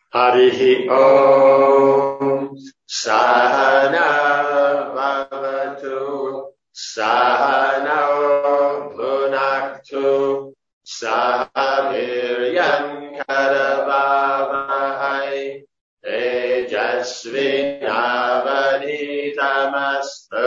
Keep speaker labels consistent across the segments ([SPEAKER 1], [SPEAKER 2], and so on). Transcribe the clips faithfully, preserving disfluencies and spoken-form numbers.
[SPEAKER 1] Harihi Om Sahana Bhavatu Sahana Bhunaktu Sahaviryam Karavavahai Tejasvinavaditamastu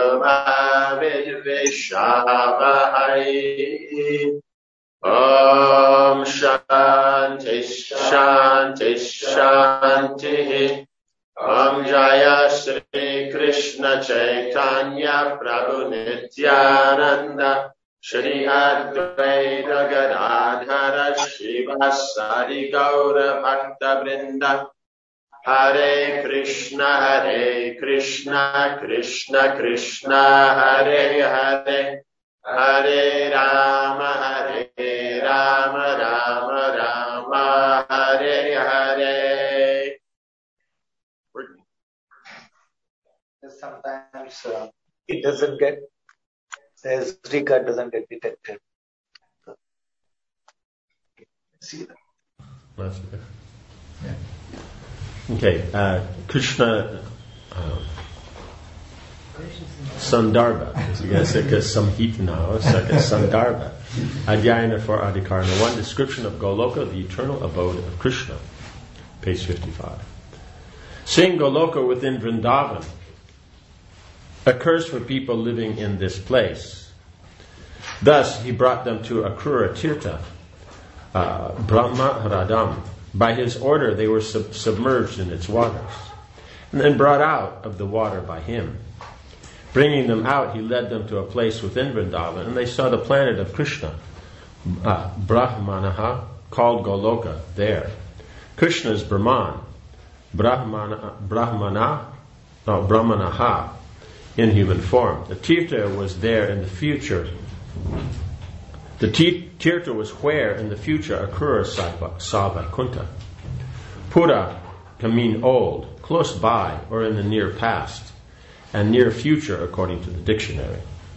[SPEAKER 1] Vidvishavahai. Om Shanti Shanti Shanti. Om Jaya Shri Krishna Chaitanya Prabhu Nityananda Shri Advaita Gadadhara Shivasari Gaura Bhakta Vrinda. Hare Krishna Hare Krishna Krishna Krishna Hare Hare Hare Rama Hare Rama Rama Rama Hare Hare.
[SPEAKER 2] Sometimes uh, it doesn't get, the S D card doesn't get detected. See that?
[SPEAKER 3] That's okay. Yeah. Okay, uh, Krishna uh, Sandarbha, Gasika Samhitana, Saka Sandarbha, Adhyayana for Adhikarana, one description of Goloka, the eternal abode of Krishna, page fifty-five. Seeing Goloka within Vrindavan occurs for people living in this place. Thus, he brought them to Akrura Tirtha, uh, Brahma Radam. By his order, they were sub- submerged in its waters, and then brought out of the water by him. Bringing them out, he led them to a place within Vrindavan, and they saw the planet of Krishna, uh, Brahmanaha, called Goloka, there. Krishna is Brahman, Brahmana, Brahmana, no, Brahmanaha, in human form. The Tirtha was there in the future. The Tirtha was where in the future Akrura saw Vaikuntha. Pura can mean old, close by, or in the near past, and near future according to the dictionary.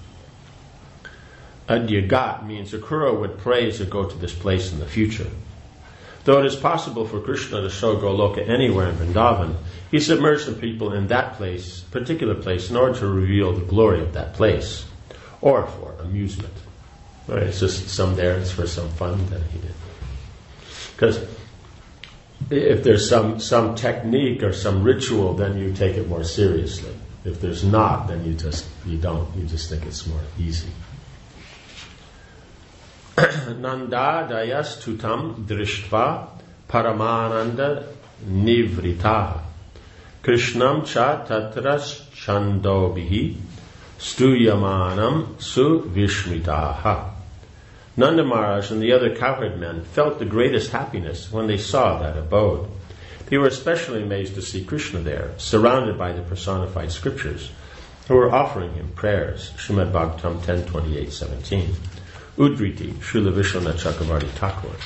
[SPEAKER 3] Adyagat means Akrura would praise or go to this place in the future. Though it is possible for Krishna to show Goloka anywhere in Vrindavan, he submerged the people in that place, particular place, in order to reveal the glory of that place, or for amusement. Right, it's just some there, it's for some fun that he did. Because if there's some, some technique or some ritual, then you take it more seriously. If there's not, then you just, you don't. You just think it's more easy. Nanda dayas tutam drishtva paramananda nivritaha Krishnam cha tatras chandobihi stuyamanam su vishmitaha. Nanda Maharaj and the other cowherd men felt the greatest happiness when they saw that abode. They were especially amazed to see Krishna there, surrounded by the personified scriptures, who were offering him prayers. Srimad Bhagavatam ten twenty-eight seventeen. Udriti, Srila Vishwanath Chakravarti Thakur.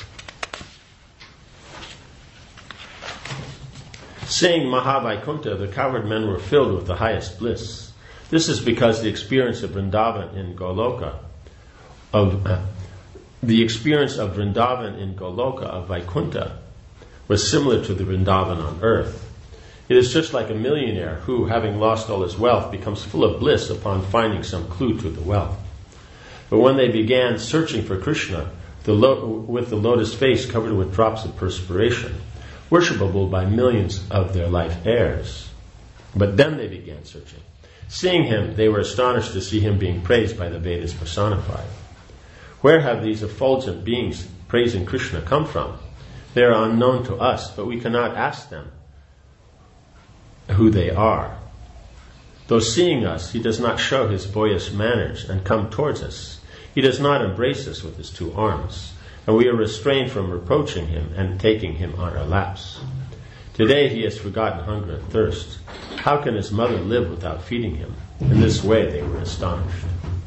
[SPEAKER 3] Seeing Mahavaikuntha, the cowherd men were filled with the highest bliss. This is because the experience of Vrindavan in Goloka, of uh, the experience of Vrindavan in Goloka of Vaikuntha was similar to the Vrindavan on earth. It is just like a millionaire who, having lost all his wealth, becomes full of bliss upon finding some clue to the wealth. But when they began searching for Krishna, the lo- with the lotus face covered with drops of perspiration, worshipable by millions of their life heirs. But then they began searching. Seeing him, they were astonished to see him being praised by the Vedas personified. Where have these effulgent beings praising Krishna come from? They are unknown to us, but we cannot ask them who they are. Though seeing us, he does not show his boyish manners and come towards us. He does not embrace us with his two arms, and we are restrained from reproaching him and taking him on our laps. Today he has forgotten hunger and thirst. How can his mother live without feeding him? In this way they were astonished.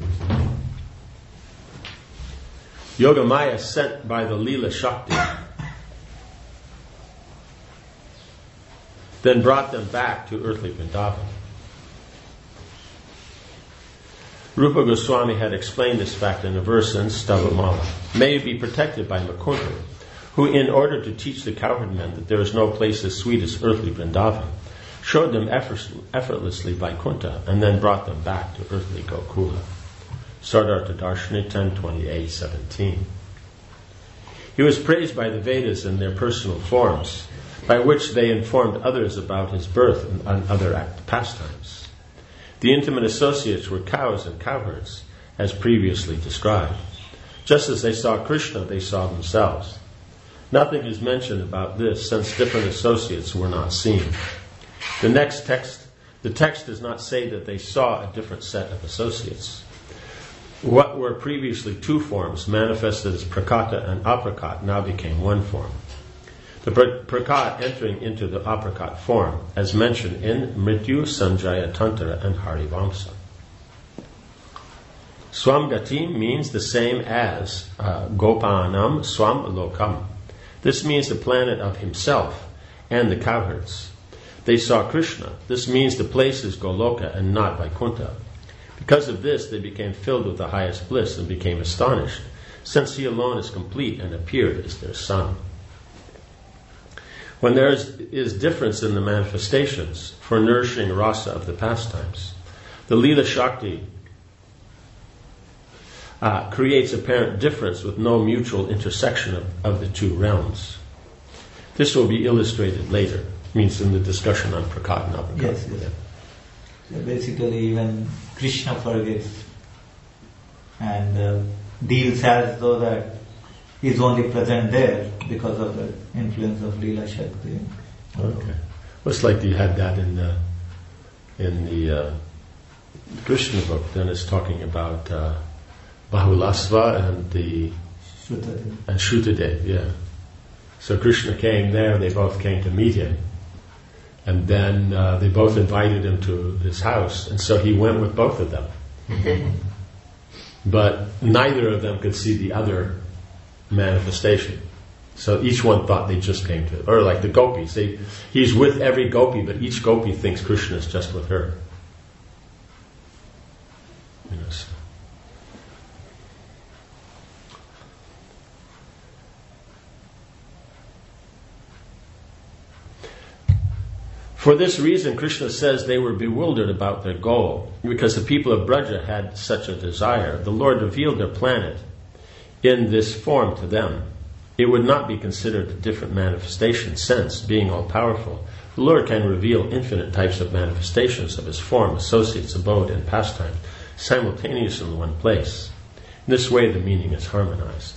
[SPEAKER 3] Yogamaya, sent by the Leela Shakti, then brought them back to earthly Vrindavan. Rupa Goswami had explained this fact in a verse in Stavamala. May you be protected by Makundu, who, in order to teach the cowherd men that there is no place as sweet as earthly Vrindavan, showed them effort, effortlessly Vaikuntha and then brought them back to earthly Gokula. Siddhartha Darshani ten twenty-eight seventeen. He was praised by the Vedas in their personal forms, by which they informed others about his birth and, and other act pastimes. The intimate associates were cows and cowherds, as previously described. Just as they saw Krishna, they saw themselves. Nothing is mentioned about this, since different associates were not seen. The next text, the text does not say that they saw a different set of associates. What were previously two forms, manifested as prakata and aprakat, now became one form. The prakat entering into the aprakat form, as mentioned in Mrityu, Sanjaya Tantra, and Harivamsa. Swamgati means the same as uh, Gopanam Swam Lokam. This means the planet of himself and the cowherds. They saw Krishna. This means the place is Goloka and not Vaikuntha. Because of this, they became filled with the highest bliss and became astonished, since he alone is complete and appeared as their son. When there is, is difference in the manifestations for nourishing rasa of the pastimes, the Leela Shakti uh, creates apparent difference with no mutual intersection of, of the two realms. This will be illustrated later, means in the discussion on prakat and aprakat.
[SPEAKER 4] Yes, yes. So basically, even Krishna forgives and uh, deals as though that he is only present there because of the influence of Leela Shakti.
[SPEAKER 3] Okay. Well, it's like you had that in the in the uh, Krishna book. Then it's talking about uh, Bahulasva and the
[SPEAKER 4] Shrutadev.
[SPEAKER 3] and Shrutadev. Yeah. So Krishna came there. They both came to meet him. And then uh, they both invited him to his house, and so he went with both of them. But neither of them could see the other manifestation. So each one thought they just came to, or like the gopis. They, he's with every gopi, but each gopi thinks Krishna is just with her. You know, so. For this reason, Krishna says they were bewildered about their goal. Because the people of Braja had such a desire, the Lord revealed their planet in this form to them. It would not be considered a different manifestation, since, being all-powerful, the Lord can reveal infinite types of manifestations of his form, associates, abode, and pastime, simultaneously in one place. In this way, the meaning is harmonized.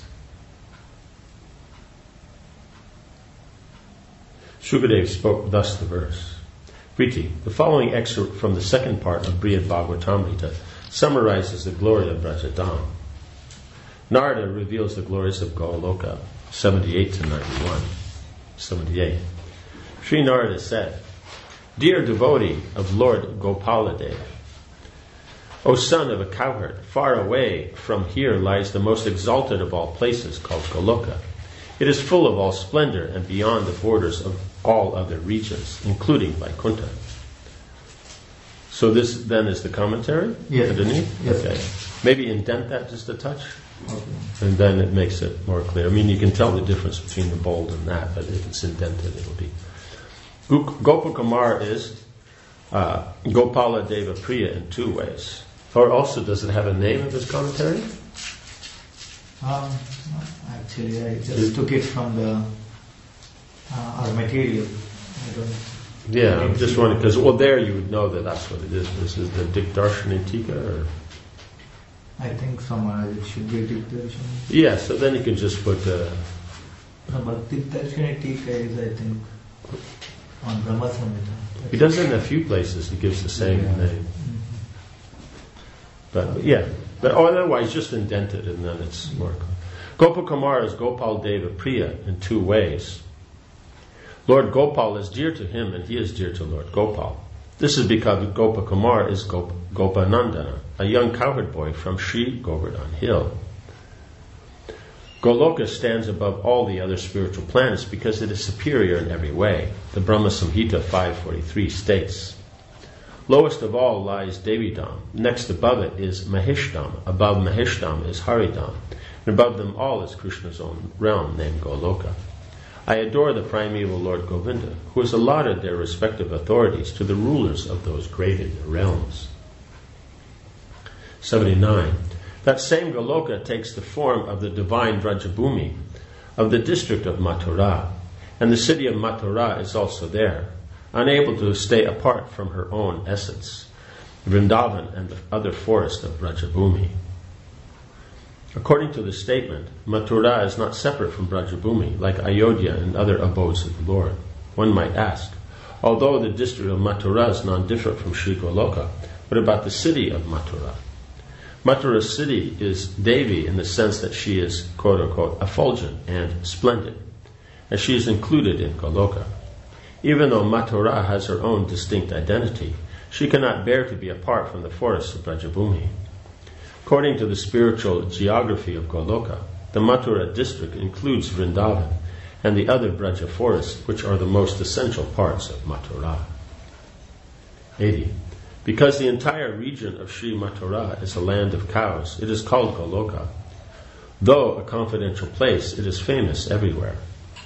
[SPEAKER 3] Shukadev spoke thus the verse. Priti, the following excerpt from the second part of Brihad Bhagavatamrita summarizes the glory of Brajadam. Narada reveals the glories of Goloka, seventy-eight to ninety-one. seventy-eight. Sri Narada said, Dear devotee of Lord Gopaladev, O son of a cowherd, far away from here lies the most exalted of all places, called Goloka. It is full of all splendor and beyond the borders of all other regions, including Vaikuntha. So this then is the commentary?
[SPEAKER 4] Yes.
[SPEAKER 3] Underneath?
[SPEAKER 4] Yes.
[SPEAKER 3] Okay. Maybe indent that just a touch,
[SPEAKER 4] Okay.
[SPEAKER 3] and then it makes it more clear. I mean, you can tell the difference between the bold and that, but if it's indented, it'll be. Gopakumar is uh, Gopala Deva Priya in two ways. Or also, does it have a name of his commentary?
[SPEAKER 4] Um, actually, I just took it from the uh, our material. I don't.
[SPEAKER 3] Yeah, I'm just wondering, because well, there you would know that that's what it is. This is the Dikdarshan Tika, or
[SPEAKER 4] I think somewhere it should be Dikdarshan.
[SPEAKER 3] yeah. So then you can just put uh,
[SPEAKER 4] No, but Dikdarshan Tika is, I think, on Brahma Samhita.
[SPEAKER 3] he does it in a few places. He gives the same
[SPEAKER 4] Yeah.
[SPEAKER 3] name, but yeah. But otherwise, just indent it, and then it's more. Gopakumar is Gopal Deva Priya in two ways. Lord Gopal is dear to him, and he is dear to Lord Gopal. This is because Gopakumar is Gop- Gopanandana, a young cowherd boy from Sri Govardhan Hill. Goloka stands above all the other spiritual planets because it is superior in every way. The Brahma Samhita five forty-three states, lowest of all lies Devidam. Next above it is Mahishdam. Above Mahishdam is Haridam. And above them all is Krishna's own realm named Goloka. I adore the primeval Lord Govinda, who has allotted their respective authorities to the rulers of those graded realms. seventy-nine. That same Goloka takes the form of the divine Vrajabhumi of the district of Mathura, and the city of Mathura is also there, unable to stay apart from her own essence, Vrindavan and the other forest of Vrajabhumi. According to the statement, Mathura is not separate from Vrajabhumi, like Ayodhya and other abodes of the Lord. One might ask, although the district of Mathura is non-different from Sri Goloka, what about the city of Mathura? Mathura's city is Devi in the sense that she is, quote-unquote, effulgent and splendid, as she is included in Goloka. Even though Mathura has her own distinct identity, she cannot bear to be apart from the forests of Vrajabhumi. According to the spiritual geography of Goloka, the Mathura district includes Vrindavan and the other Braja forests, which are the most essential parts of Mathura. eighty. Because the entire region of Sri Mathura is a land of cows, it is called Goloka. Though a confidential place, it is famous everywhere.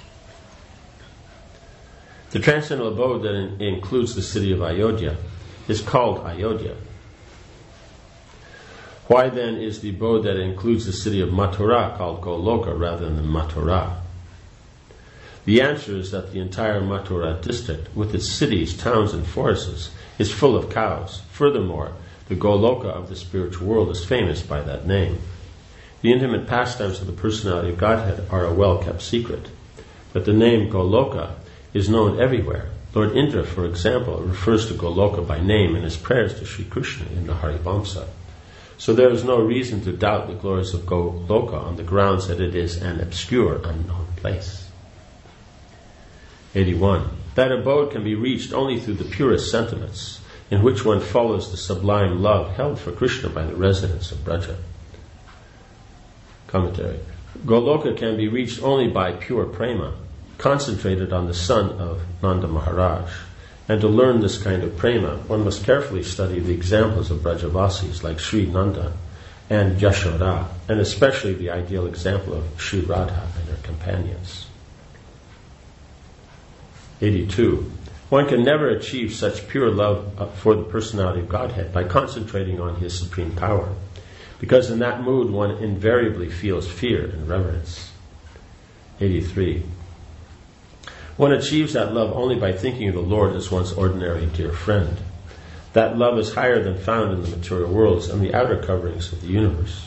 [SPEAKER 3] The transcendental abode that in- includes the city of Ayodhya is called Ayodhya. Why then is the abode that includes the city of Mathura called Goloka rather than Mathura? The answer is that the entire Mathura district, with its cities, towns, and forests, is full of cows. Furthermore, the Goloka of the spiritual world is famous by that name. The intimate pastimes of the personality of Godhead are a well-kept secret, but the name Goloka is known everywhere. Lord Indra, for example, refers to Goloka by name in his prayers to Sri Krishna in the Harivamsa. So there is no reason to doubt the glories of Goloka on the grounds that it is an obscure, unknown place. eighty-one. That abode can be reached only through the purest sentiments, in which one follows the sublime love held for Krishna by the residents of Braja. Commentary. Goloka can be reached only by pure prema, concentrated on the son of Nanda Maharaj. And to learn this kind of prema, one must carefully study the examples of Brajavasis like Sri Nanda and Yashoda, and especially the ideal example of Sri Radha and her companions. eighty-two. One can never achieve such pure love for the personality of Godhead by concentrating on His supreme power, because in that mood one invariably feels fear and reverence. eighty-three. One achieves that love only by thinking of the Lord as one's ordinary dear friend. That love is higher than found in the material worlds and the outer coverings of the universe.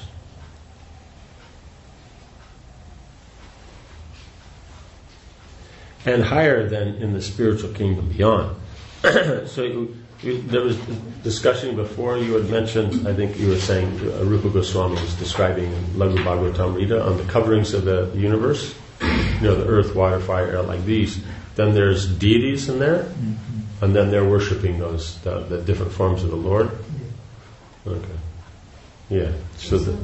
[SPEAKER 3] And higher than in the spiritual kingdom beyond. So you, you, there was discussion before. You had mentioned, I think you were saying, uh, Rupa Goswami was describing Laghu Bhagavatamrita on the coverings of the universe. You know, the earth, water, fire, air, like these. Then there's deities in there, mm-hmm. and then they're worshipping those the, the different forms of the Lord. Yeah. Okay. Yeah. So the,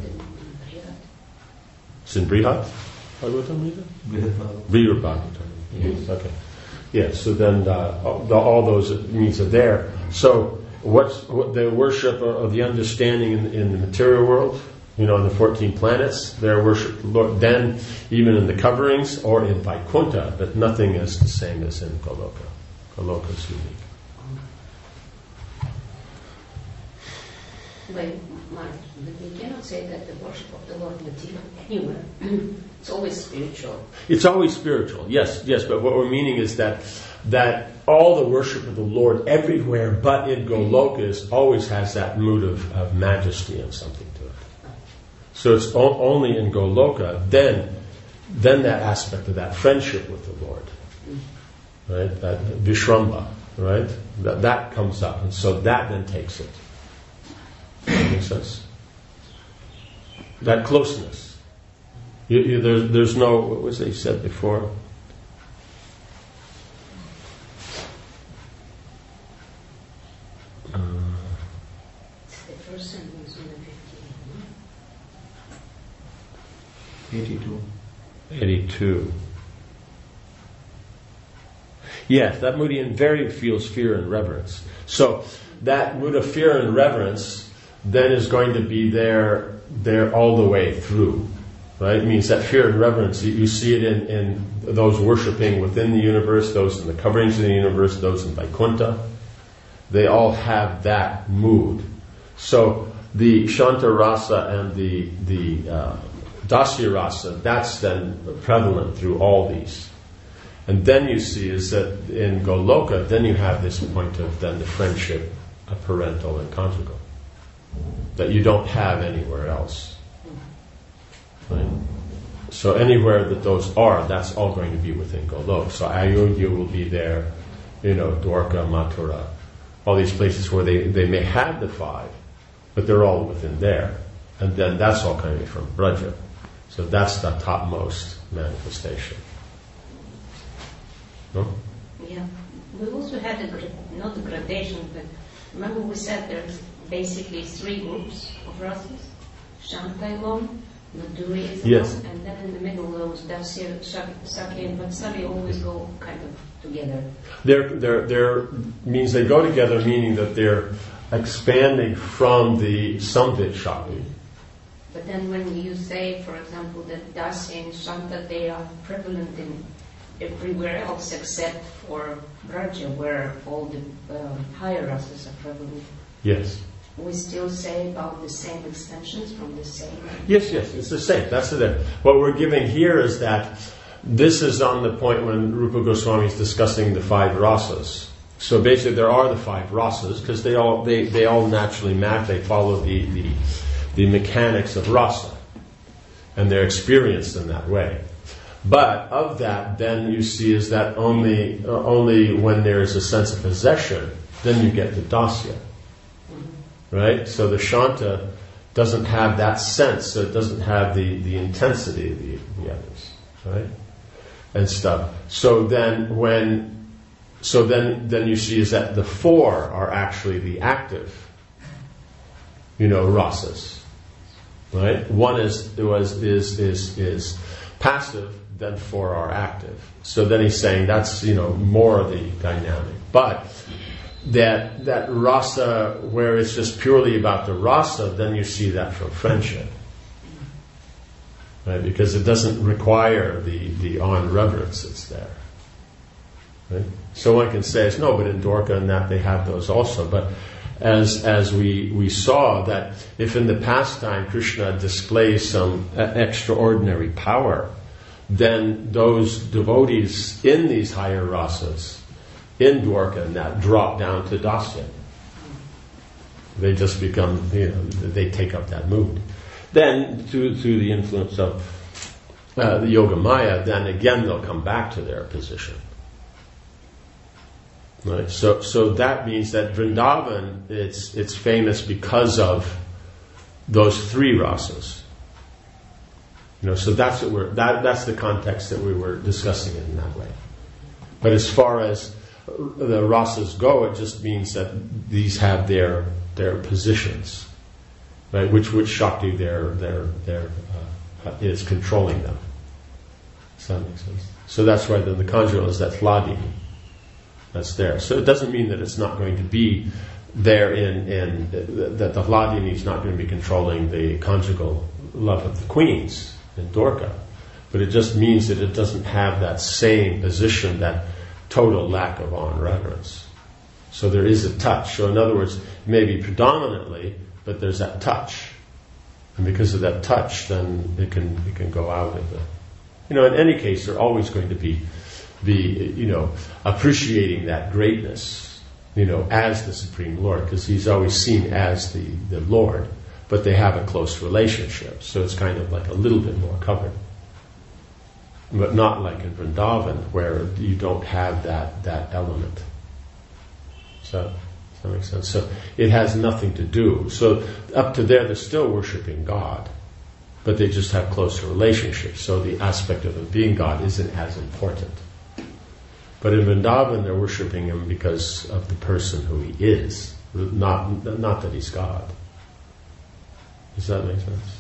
[SPEAKER 3] it's in Brihat Bhagavatamrita. Brihat Bhagavatamrita. Yes. Okay. Yeah. So then uh, the, all those means are there. So what's what the worship of the understanding in, in the material world? You know, in the fourteen planets, they're worshipped. Lord. Then even in the coverings or in Vaikuntha, but nothing is the same as in Goloka. Goloka is unique.
[SPEAKER 5] But, but we cannot say that the worship of the Lord material anywhere. It's always spiritual.
[SPEAKER 3] It's always spiritual, yes, yes. But what we're meaning is that that all the worship of the Lord everywhere, but in Goloka, is, always has that mood of, of majesty and something to it. So it's o- only in Goloka, then, then that aspect of that friendship with the Lord, right? That Vishramba, right? That that comes up, and so that then takes it. Does that make sense? That closeness. You, you, there's, there's no, what was it you said before? Uh,
[SPEAKER 5] the first sentence in the fifteen.
[SPEAKER 4] eighty-two.
[SPEAKER 3] eighty-two. Yes, that mood invariably feels fear and reverence. So that mood of fear and reverence then is going to be there, there all the way through, right? It means that fear and reverence. You, you see it in, in those worshipping within the universe, those in the coverings of the universe, those in Vaikuntha. They all have that mood. So the Shanta Rasa and the the uh, Dasya Rasa, that's then prevalent through all these. And then you see is that in Goloka, then you have this point of then the friendship of parental and conjugal that you don't have anywhere else. Right? So anywhere that those are, that's all going to be within Golok. So Ayodhya will be there, you know, Dwarka, Mathura, all these places where they, they may have the five, but they're all within there. And then that's all coming from Braja. So that's the topmost manifestation. No?
[SPEAKER 5] Yeah. We also had a, gra- not a gradation, but remember we said there's basically three groups of rasas. Shanta alone, Madhuri is alone,
[SPEAKER 3] Yes.
[SPEAKER 5] and then in the middle those Dasya, Sakya and Vatsalya always go kind of together.
[SPEAKER 3] They're, they're, they're, means they go together, meaning that they're expanding from the Samvit Shakti.
[SPEAKER 5] But then when you say, for example, that Dasya and Shanta, they are prevalent in everywhere else except for Braja, where all the um, higher rasas are prevalent.
[SPEAKER 3] Yes.
[SPEAKER 5] We still say about the same extensions from the same.
[SPEAKER 3] Yes, yes, it's the same. That's it. What we're giving here is that this is on the point when Rupa Goswami is discussing the five rasas. So basically, there are the five rasas because they all they, they all naturally match. They follow the, the the mechanics of rasa, and they're experienced in that way. But of that, then you see is that only uh, only when there is a sense of possession, then you get the dasya. Right? So the Shanta doesn't have that sense, so it doesn't have the, the intensity of the, the others. Right? And stuff. So then when so then then you see is that the four are actually the active, you know, rasas. Right? One is was is is is passive, then four are active. So then he's saying that's, you know, more of the dynamic. But that that rasa where it's just purely about the rasa, then you see that from friendship. Right? Because it doesn't require the, the on reverence that's there. Right? So one can say, no, but in Dwarka and that they have those also. But as as we, we saw that if in the pastime Krishna displays some uh, extraordinary power, then those devotees in these higher rasas, in Dwarka and that, drop down to Dasya. They just become, you know, they take up that mood. Then, through, through the influence of uh, the Yoga Maya, then again they'll come back to their position. Right? So, so that means that Vrindavan, it's it's famous because of those three rasas. You know, so that's what we're that that's the context that we were discussing it in that way. But as far as the rasas go, it just means that these have their their positions, right? Which which Shakti their their their uh, is controlling them. Does that make sense? So that's why then the conjugal is that Hladini. That's there. So it doesn't mean that it's not going to be there in in that the Hladini is not going to be controlling the conjugal love of the queens in Dwarka, but it just means that it doesn't have that same position, that total lack of on reverence. So there is a touch. So in other words, maybe predominantly, but there's that touch, and because of that touch, then it can it can go out of the. You know, in any case, they're always going to be be you know appreciating that greatness, you know, as the Supreme Lord, because he's always seen as the the Lord, but they have a close relationship, so it's kind of like a little bit more covered. But not like in Vrindavan, where you don't have that, that element. So, does that make sense? So, it has nothing to do. So, up to there, they're still worshipping God, but they just have closer relationships. So, the aspect of him being God isn't as important. But in Vrindavan, they're worshipping him because of the person who he is, not, not that he's God. Does that make sense?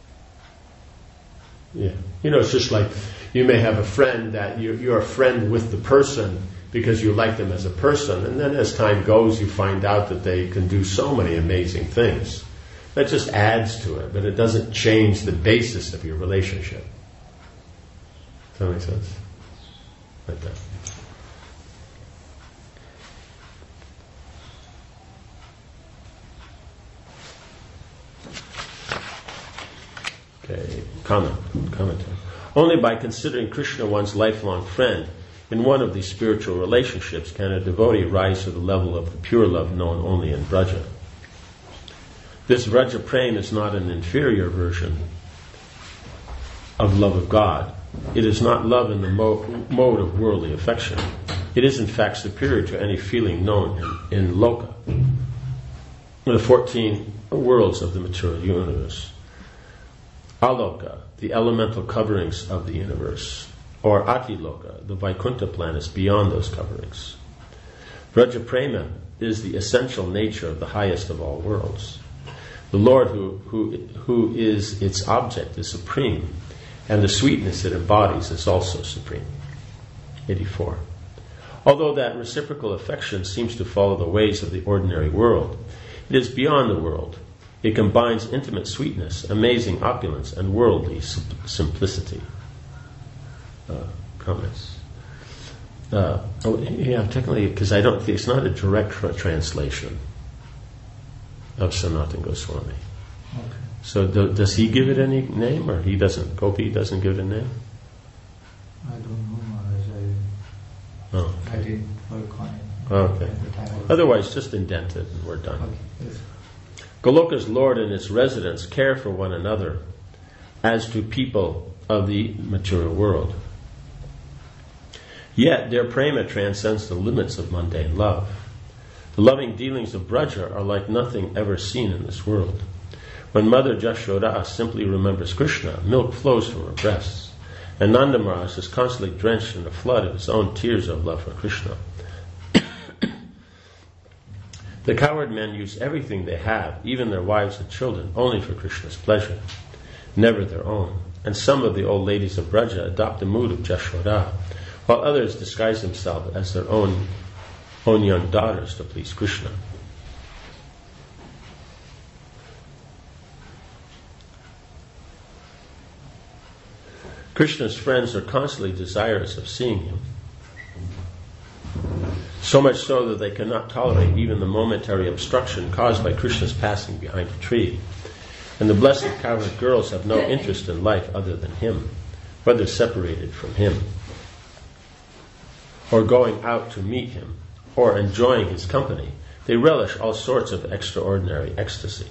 [SPEAKER 3] Yeah. You know, it's just like you may have a friend that you, you're a friend with the person because you like them as a person, and then as time goes you find out that they can do so many amazing things. That just adds to it, but it doesn't change the basis of your relationship. Does that make sense? Like that. Okay, comment, commentary. Only by considering Krishna one's lifelong friend in one of these spiritual relationships can a devotee rise to the level of the pure love known only in Braja. This Vraja Prem is not an inferior version of love of God. It is not love in the mo- mode of worldly affection. It is in fact superior to any feeling known in, in Loka, the fourteen worlds of the material universe. Aloka, the elemental coverings of the universe, or Atiloka, the Vaikuntha planets beyond those coverings. Vraja Prema is the essential nature of the highest of all worlds. The Lord who, who, who is its object is supreme, and the sweetness it embodies is also supreme. eighty-four. Although that reciprocal affection seems to follow the ways of the ordinary world, it is beyond the world. It combines intimate sweetness, amazing opulence, and worldly sim- simplicity. Uh, comments. Uh, oh, yeah, technically, because I don't think it's not a direct tra- translation of Sanatana Goswami.
[SPEAKER 4] Okay.
[SPEAKER 3] So do, does he give it any name, or he doesn't? Gopi doesn't give it a name?
[SPEAKER 4] I don't know, Maharaj. I,
[SPEAKER 3] Oh,
[SPEAKER 4] I didn't work on it.
[SPEAKER 3] okay.
[SPEAKER 4] At the time.
[SPEAKER 3] Otherwise, just indent it and we're done.
[SPEAKER 4] Okay. Yes.
[SPEAKER 3] Goloka's Lord and its residents care for one another as do people of the material world. Yet their prema transcends the limits of mundane love. The loving dealings of Braja are like nothing ever seen in this world. When Mother Jashoda simply remembers Krishna, milk flows from her breasts, and Nanda Maharaj is constantly drenched in a flood of his own tears of love for Krishna. The coward men use everything they have, even their wives and children, only for Krishna's pleasure, never their own. And some of the old ladies of Braja adopt the mood of Jashoda, while others disguise themselves as their own, own young daughters to please Krishna. Krishna's friends are constantly desirous of seeing him, so much so that they cannot tolerate even the momentary obstruction caused by Krishna's passing behind a tree. And the blessed cowherd girls have no interest in life other than him, whether separated from him, or going out to meet him, or enjoying his company. They relish all sorts of extraordinary ecstasy.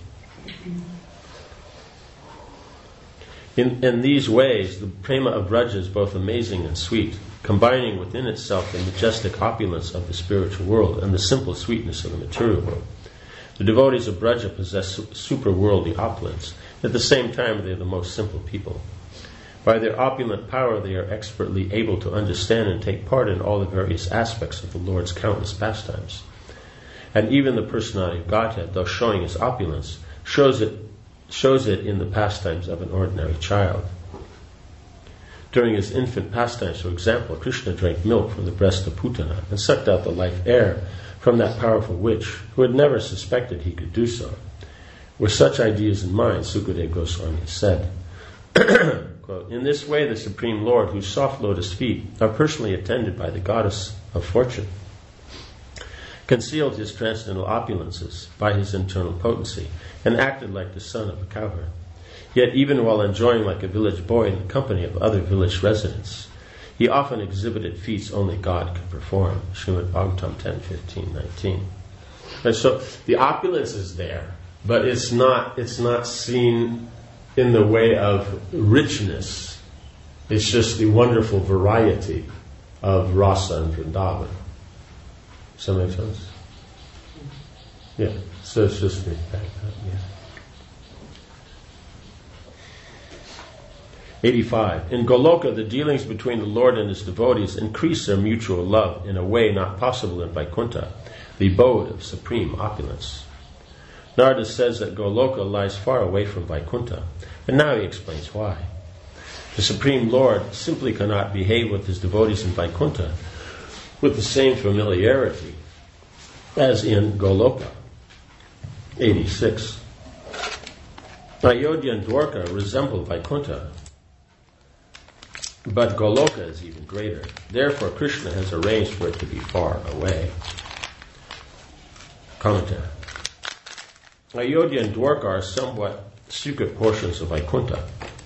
[SPEAKER 3] In, in these ways, the prema of Braja is both amazing and sweet, combining within itself the majestic opulence of the spiritual world and the simple sweetness of the material world. The devotees of Braja possess super-worldly opulence. At the same time, they are the most simple people. By their opulent power, they are expertly able to understand and take part in all the various aspects of the Lord's countless pastimes. And even the personality of Godhead, though showing his opulence, shows it, shows it in the pastimes of an ordinary child. During his infant pastimes, for example, Krishna drank milk from the breast of Putana and sucked out the life air from that powerful witch, who had never suspected he could do so. With such ideas in mind, Sukadeva Goswami said, quote, "In this way, the Supreme Lord, whose soft lotus feet are personally attended by the goddess of fortune, concealed his transcendental opulences by his internal potency and acted like the son of a cowherd. Yet even while enjoying like a village boy in the company of other village residents, he often exhibited feats only God could perform." Srimad Bhagavatam ten, fifteen, nineteen. And so the opulence is there, but it's not it's not seen in the way of richness. It's just the wonderful variety of rasa and Vrindavan. Does that make sense? Yeah. So it's just me back up, yeah. eighty-five. In Goloka, the dealings between the Lord and his devotees increase their mutual love in a way not possible in Vaikuntha, the abode of supreme opulence. Narada says that Goloka lies far away from Vaikuntha, and now he explains why. The Supreme Lord simply cannot behave with his devotees in Vaikuntha with the same familiarity as in Goloka. eighty-six. Ayodhya and Dwarka resemble Vaikuntha, but Goloka is even greater. Therefore, Krishna has arranged for it to be far away. Commentary. Ayodhya and Dwarka are somewhat secret portions of Vaikuntha.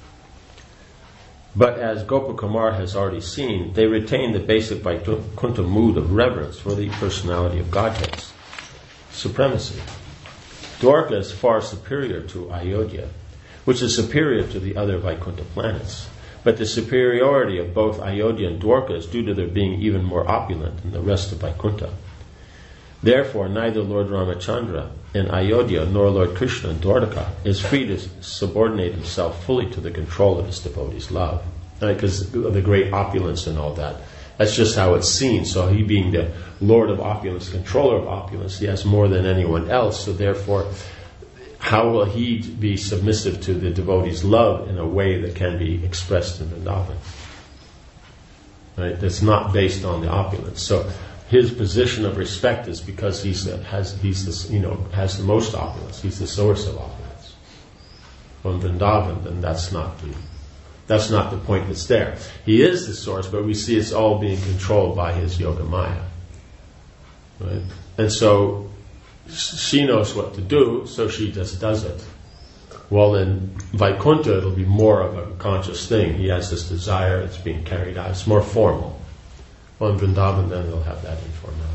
[SPEAKER 3] But as Gopakumar has already seen, they retain the basic Vaikuntha mood of reverence for the personality of Godhead's supremacy. Dwarka is far superior to Ayodhya, which is superior to the other Vaikuntha planets. But the superiority of both Ayodhya and Dwarka is due to their being even more opulent than the rest of Vaikuntha. Therefore, neither Lord Ramachandra in Ayodhya nor Lord Krishna in Dwarka is free to subordinate himself fully to the control of his devotees' love. Because right? of the great opulence and all that. That's just how it's seen. So he being the Lord of opulence, controller of opulence, he has more than anyone else. So therefore, how will he be submissive to the devotee's love in a way that can be expressed in Vrindavan? Right? That's not based on the opulence. So his position of respect is because he's the, has he's the, you know has the most opulence. He's the source of opulence. On Vrindavan, then that's not the that's not the point that's there. He is the source, but we see it's all being controlled by his Yoga Maya. Right? And so she knows what to do, so she just does it. Well, in Vaikuntha, it'll be more of a conscious thing. He has this desire, it's being carried out. It's more formal. Well, in Vrindavan, then they'll have that informality.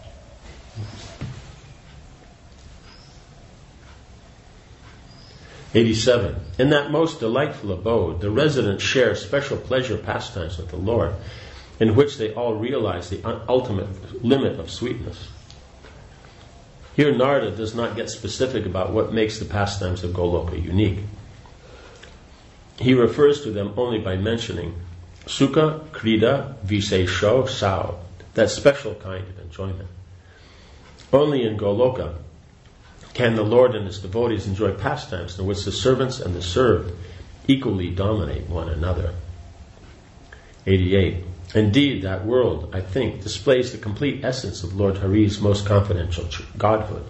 [SPEAKER 3] eighty-seven. In that most delightful abode, the residents share special pleasure pastimes with the Lord, in which they all realize the un- ultimate limit of sweetness. Here, Narada does not get specific about what makes the pastimes of Goloka unique. He refers to them only by mentioning Sukha, Krida, Visesho, Sao, that special kind of enjoyment. Only in Goloka can the Lord and his devotees enjoy pastimes in which the servants and the served equally dominate one another. eighty-eight. Indeed, that world, I think, displays the complete essence of Lord Hari's most confidential godhood.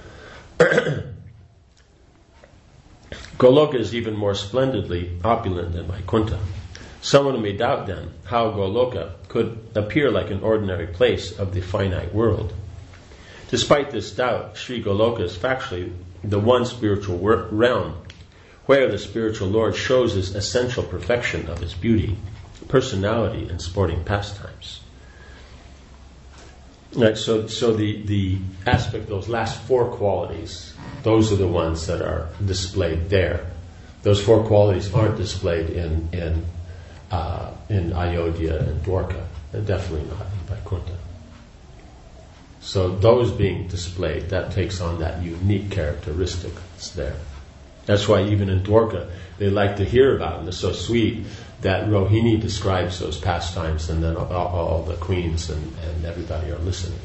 [SPEAKER 3] Goloka is even more splendidly opulent than Vaikuntha. Someone may doubt then how Goloka could appear like an ordinary place of the finite world. Despite this doubt, Sri Goloka is factually the one spiritual realm where the spiritual Lord shows his essential perfection of his beauty, personality, and sporting pastimes. Right, so so the, the aspect, those last four qualities, those are the ones that are displayed there. Those four qualities aren't displayed in in uh, in Ayodhya and Dwarka, and definitely not in Vaikuntha. So those being displayed, that takes on that unique characteristic that's there. That's why even in Dwarka, they like to hear about them. They're so sweet that Rohini describes those pastimes, and then all, all the queens and, and everybody are listening.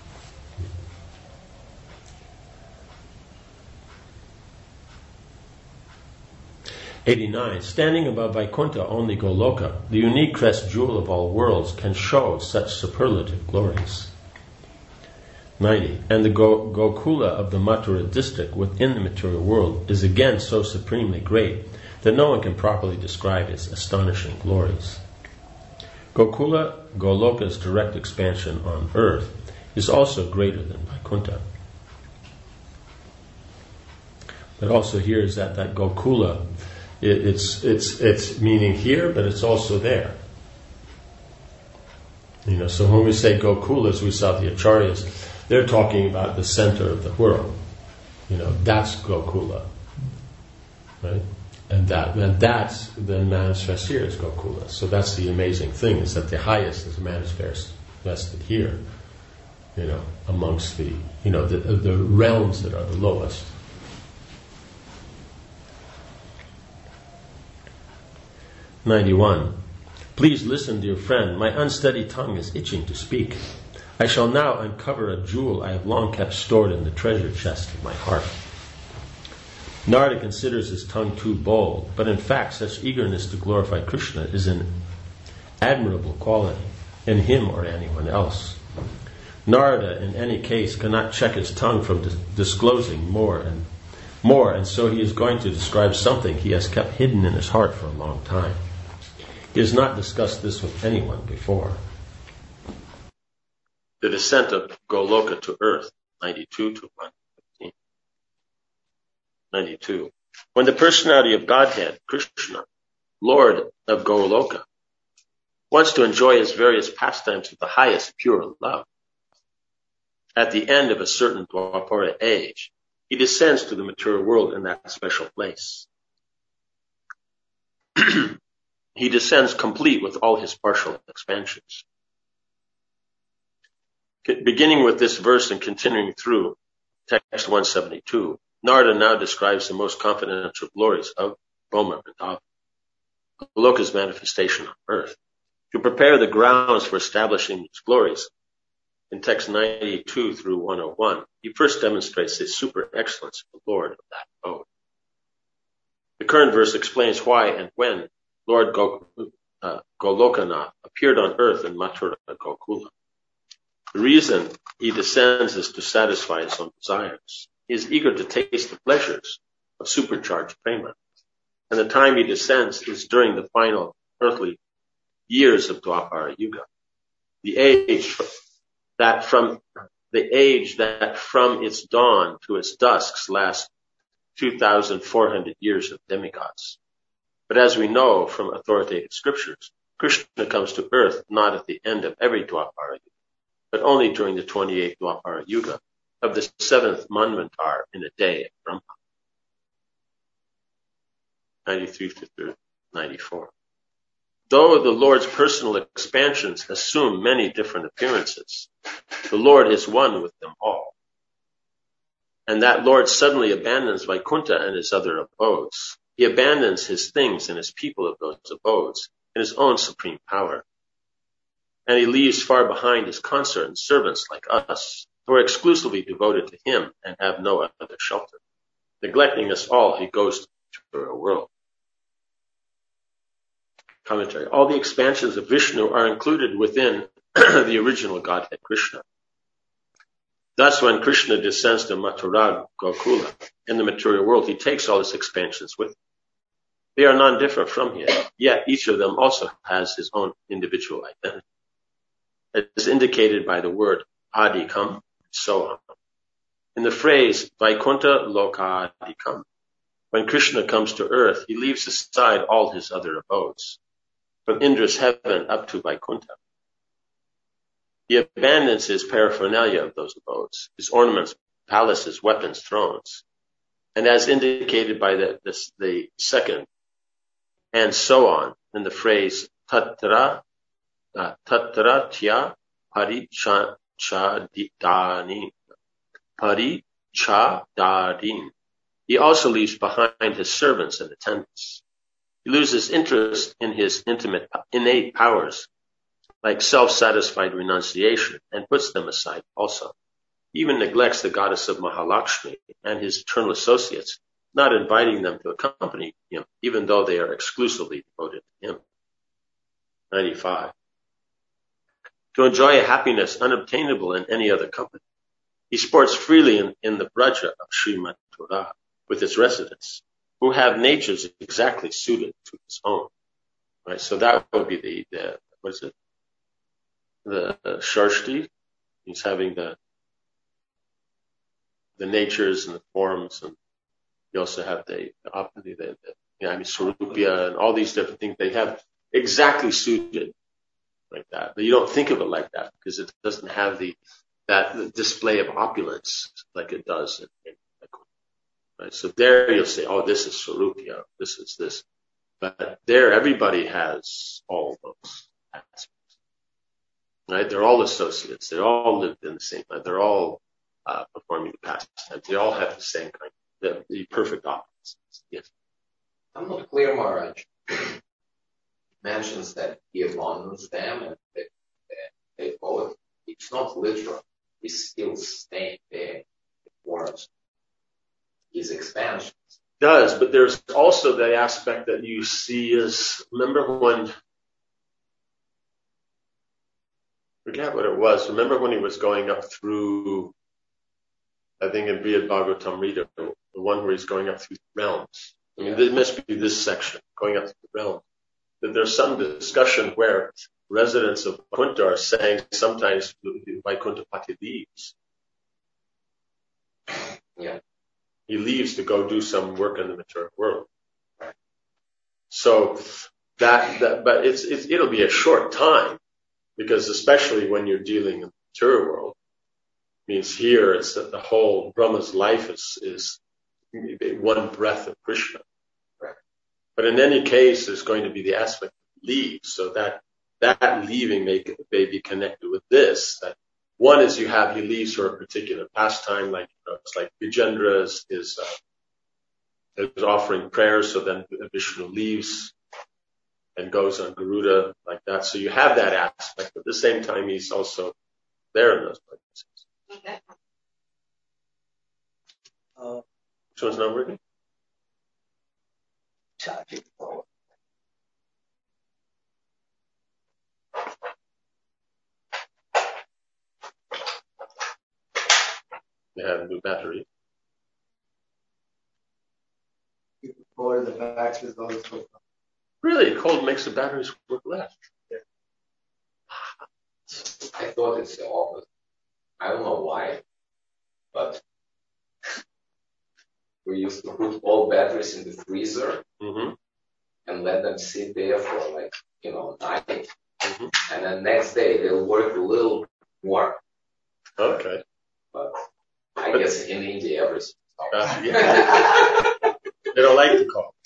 [SPEAKER 3] eighty-nine. Standing above Vaikuntha, only Goloka, the unique crest jewel of all worlds, can show such superlative glories. ninety. And the Go- Gokula of the Mathura district within the material world is again so supremely great that no one can properly describe its astonishing glories. Gokula, Goloka's direct expansion on earth, is also greater than Vaikuntha. But also here is that, that Gokula, it, it's, it's, it's meaning here, but it's also there. You know, so when we say Gokula, as we saw the Acharyas, they're talking about the center of the world. You know, that's Gokula. Right? And that and that's then manifest here as Gokula. So that's the amazing thing, is that the highest is manifested here, you know, amongst the, you know, the, the realms that are the lowest. ninety-one. Please listen, dear friend. My unsteady tongue is itching to speak. I shall now uncover a jewel I have long kept stored in the treasure chest of my heart. Narada considers his tongue too bold, but in fact such eagerness to glorify Krishna is an admirable quality in him or anyone else. Narada, in any case, cannot check his tongue from dis- disclosing more and more, and so he is going to describe something he has kept hidden in his heart for a long time. He has not discussed this with anyone before. The descent of Goloka to earth, ninety-two to one fifteen. ninety-two. When the personality of Godhead, Krishna, Lord of Goloka, wants to enjoy his various pastimes with the highest pure love, at the end of a certain Dwapara age, he descends to the material world in that special place. He descends complete with all his partial expansions. Beginning with this verse and continuing through text one seventy-two, Narada now describes the most confidential glories of Brahma Vrindavan, Goloka's manifestation on earth. To prepare the grounds for establishing these glories, in text ninety-two through one oh one, he first demonstrates the super excellence of the Lord of that abode. The current verse explains why and when Lord Go, uh, Golokanath appeared on earth in Mathura Gokula. The reason he descends is to satisfy his own desires. He is eager to taste the pleasures of supercharged prema. And the time he descends is during the final earthly years of Dwapara Yuga. The age that from the age that from its dawn to its dusks lasts two thousand four hundred years of demigods. But as we know from authoritative scriptures, Krishna comes to earth not at the end of every Dwapara Yuga, but only during the twenty-eighth Dwapara Yuga of the seventh Manvantar in a day of Brahma. ninety-three to ninety-four. Though the Lord's personal expansions assume many different appearances, the Lord is one with them all. And that Lord suddenly abandons Vaikuntha and his other abodes. He abandons his things and his people of those abodes in his own supreme power. And he leaves far behind his consort and servants like us, who are exclusively devoted to him and have no other shelter. Neglecting us all, he goes to a world. Commentary. All the expansions of Vishnu are included within the original Godhead Krishna. Thus, when Krishna descends to Mathura Gokula in the material world, he takes all his expansions with him. They are non-different from him, yet each of them also has his own individual identity. It is indicated by the word adikam, so on. In the phrase Vaikuntha Loka Adikam, when Krishna comes to earth, he leaves aside all his other abodes, from Indra's heaven up to Vaikuntha. He abandons his paraphernalia of those abodes, his ornaments, palaces, weapons, thrones. And as indicated by the, this, the second, and so on, in the phrase Tatra, uh, Tatra Tya Parichadani, Parichadadin. He also leaves behind his servants and attendants. He loses interest in his intimate, innate powers, like self-satisfied renunciation, and puts them aside also. He even neglects the goddess of Mahalakshmi and his eternal associates, not inviting them to accompany him, even though they are exclusively devoted to him. ninety-five. To enjoy a happiness unobtainable in any other company, he sports freely in, in the Braja of Sri Mathura with its residents, who have natures exactly suited to his own. Right? So that would be the, the what is it? The uh, Sharshti. He's having the the natures and the forms, and you also have the the, the, the you know, I mean, Swarupya and all these different things. They have exactly suited like that, but you don't think of it like that because it doesn't have the that display of opulence like it does in, in right? So there you'll say, oh, this is Swarupya, this is this. But there everybody has all of those aspects. Right? They're all associates. They all lived in the same life. They're all uh, performing the pastimes. They all have the same kind of, the, the perfect opposites. Yes.
[SPEAKER 6] I'm not clear, Maharaj. Mentions that he abandons them and they, they, they both. It's not literal. He's still staying there. It forms his expansions.
[SPEAKER 3] Does, but there's also the aspect that you see as, remember when, forget what it was, remember when he was going up through, I think in Brihad Bhagavatamrita, one where he's going up through the realms. I mean, there must be this section, going up through the realms. That there's some discussion where residents of Vaikuntha are saying sometimes Vaikuntapati leaves.
[SPEAKER 6] Yeah.
[SPEAKER 3] He leaves to go do some work in the material world. So that, that but it's, it's it'll be a short time, because especially when you're dealing in the material world, means here it's that the whole Brahma's life is is one breath of Krishna.
[SPEAKER 6] Right.
[SPEAKER 3] But in any case, there's going to be the aspect of leave, so that that leaving may, may be connected with this. That one is you have he leaves for a particular pastime, like you know, it's like Vijendra is is, uh, is offering prayers, so then Vishnu leaves and goes on Garuda like that. So you have that aspect. But at the same time, he's also there in those places.
[SPEAKER 2] Uh,
[SPEAKER 3] Which one's not working?
[SPEAKER 2] charging power.
[SPEAKER 3] They have a new battery.
[SPEAKER 2] Cold, the batteries also.
[SPEAKER 3] Really, cold makes the batteries work less.
[SPEAKER 6] I thought it's the opposite. I don't know why, but we used to put all batteries in the freezer
[SPEAKER 3] Mm-hmm.
[SPEAKER 6] and let them sit there for like, you know, night.
[SPEAKER 3] Mm-hmm.
[SPEAKER 6] And then next day they'll work a little more.
[SPEAKER 3] Okay.
[SPEAKER 6] But I
[SPEAKER 3] But-
[SPEAKER 6] guess in India everything.
[SPEAKER 3] Uh, yeah. They don't like the cold.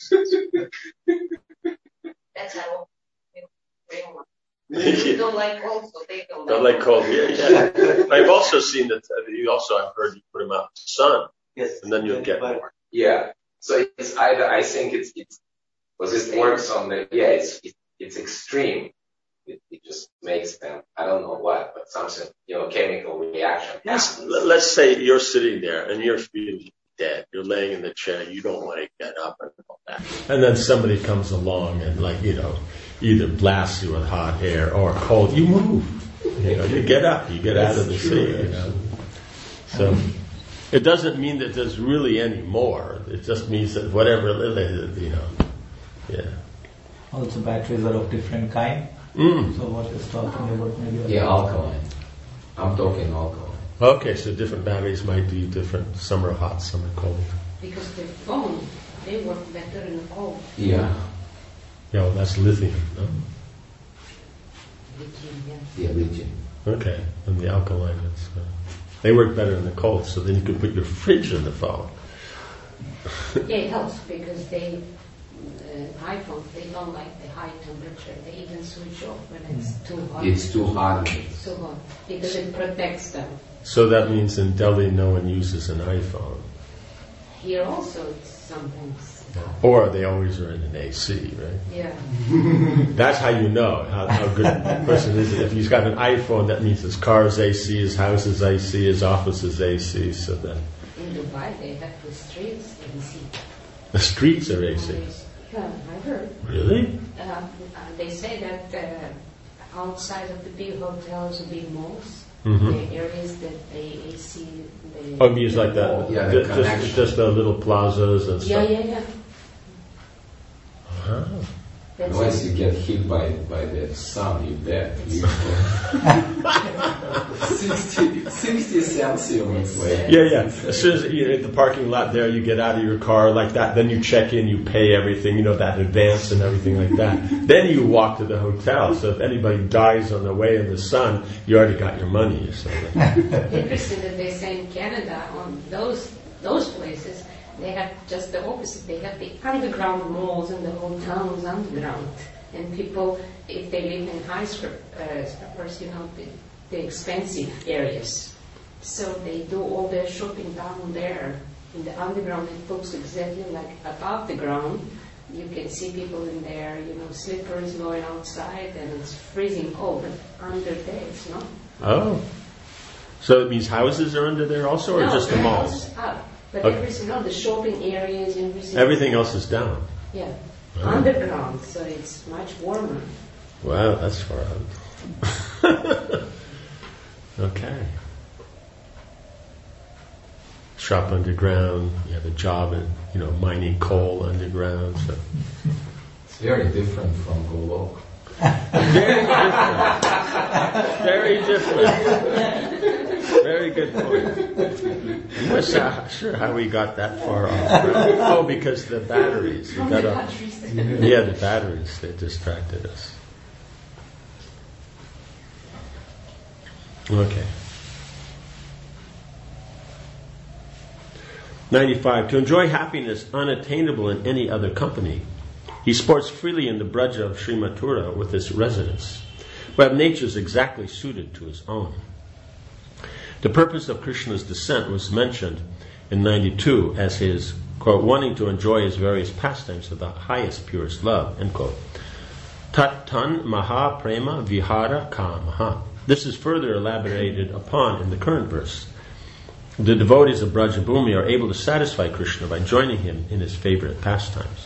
[SPEAKER 5] That's how we bring one.
[SPEAKER 3] Yeah.
[SPEAKER 5] You don't like cold, so they don't,
[SPEAKER 3] Don't like cold. Yeah, yeah. I've also seen that. Uh, you also, I've heard you put them out in the sun,
[SPEAKER 2] Yes.
[SPEAKER 3] and then you'll get
[SPEAKER 2] but
[SPEAKER 3] more.
[SPEAKER 6] Yeah. So it's either, I think it's, it's, because it works on the, yeah, it's, it, it's extreme. It, it just makes them, I don't know what, but something, you know, chemical reaction.
[SPEAKER 3] Let's,
[SPEAKER 6] happens.
[SPEAKER 3] let's say you're sitting there and you're feeling dead. You're laying in the chair. You don't want to get up and all that. And then somebody comes along and, like, you know, either blasts you with hot air or cold. You move. You know, you get up. You get out of the sea. You know. So it doesn't mean that there's really any more. It just means that whatever, you know, yeah.
[SPEAKER 4] Also, batteries are of different kind.
[SPEAKER 3] Mm.
[SPEAKER 4] So what is talking about maybe?
[SPEAKER 6] Yeah, alkaline. I'm talking alkaline.
[SPEAKER 3] Okay, so different batteries might be different. Some are hot, some are cold.
[SPEAKER 5] because the phone, they work better in the cold.
[SPEAKER 6] Yeah.
[SPEAKER 3] Yeah, well, that's lithium, no?
[SPEAKER 5] Lithium, yeah.
[SPEAKER 6] Yeah, lithium.
[SPEAKER 3] Okay, and the alkaline is, uh, they work better in the cold, so then you could put your fridge in the phone.
[SPEAKER 5] Yeah, it helps because they, uh, iPhones, they don't like the high temperature. They even switch off when it's too hot.
[SPEAKER 6] It's too hot.
[SPEAKER 5] It's too hot because it protects them.
[SPEAKER 3] So that means in Delhi no one uses an iPhone.
[SPEAKER 5] Here also, it's sometimes.
[SPEAKER 3] Or they always are in an A C, right?
[SPEAKER 5] Yeah.
[SPEAKER 3] That's how you know how, how good a person is. If he's got an iPhone, that means his car's A C, his house is A C, his office is A C, so that
[SPEAKER 5] In Dubai, they have the streets A C.
[SPEAKER 3] the streets are A C.
[SPEAKER 5] Yeah, I heard.
[SPEAKER 3] Really?
[SPEAKER 5] Uh, uh, they say that uh, outside of the big hotels, the big malls,
[SPEAKER 3] Mhm.
[SPEAKER 5] the areas that they A C. They,
[SPEAKER 3] Oh, it means like that.
[SPEAKER 6] Yeah, the
[SPEAKER 3] Ju- just,
[SPEAKER 6] connection.
[SPEAKER 3] just the little plazas and
[SPEAKER 5] Yeah,
[SPEAKER 3] stuff.
[SPEAKER 5] yeah, yeah.
[SPEAKER 3] Ah.
[SPEAKER 5] That's
[SPEAKER 6] Once
[SPEAKER 5] it.
[SPEAKER 6] you get hit by by the sun, you're dead. You sixty, sixty Celsius. Way.
[SPEAKER 3] Yeah, yeah. As soon as you're at the parking lot there, you get out of your car like that, then you check in, you pay everything, you know, that advance and everything like that. Then you walk to the hotel. So if anybody dies on the way in the sun, you already got your money or something.
[SPEAKER 5] Interesting that they say in Canada, on those those places, they have just the opposite. They have the underground malls and the whole town is underground. And people, if they live in high skyscrapers, you know, the, the expensive areas. So they do all their shopping down there in the underground. It looks exactly like above the ground. You can see people in their, you know, slippers going outside, and it's freezing cold. But under there, it's not.
[SPEAKER 3] Oh. So it means houses are under there also, or
[SPEAKER 5] no,
[SPEAKER 3] just the
[SPEAKER 5] their
[SPEAKER 3] malls?
[SPEAKER 5] house is up. But
[SPEAKER 3] Okay.
[SPEAKER 5] everything, no, the shopping areas and everything.
[SPEAKER 3] Everything else is down.
[SPEAKER 5] Yeah.
[SPEAKER 3] Oh.
[SPEAKER 5] Underground, so it's much warmer.
[SPEAKER 3] Wow, that's far out. Okay. shop underground. You have a job in, you know, mining coal underground. So.
[SPEAKER 7] It's very different from Goloka.
[SPEAKER 3] Very different. Very different. Very good point. I'm not sure- sure how we got that far off. Oh, because the batteries. We got up, yeah, the batteries. They distracted us. Okay. ninety-five. To enjoy happiness unattainable in any other company, he sports freely in the Braja of Sri Mathura with his residents, who have natures exactly suited to his own. The purpose of Krishna's descent was mentioned in ninety-two as his, quote, wanting to enjoy his various pastimes of the highest, purest love, end quote. Tat tan maha prema vihara kamaha. This is further elaborated upon in the current verse. The devotees of Brajabhumi are able to satisfy Krishna by joining him in his favorite pastimes.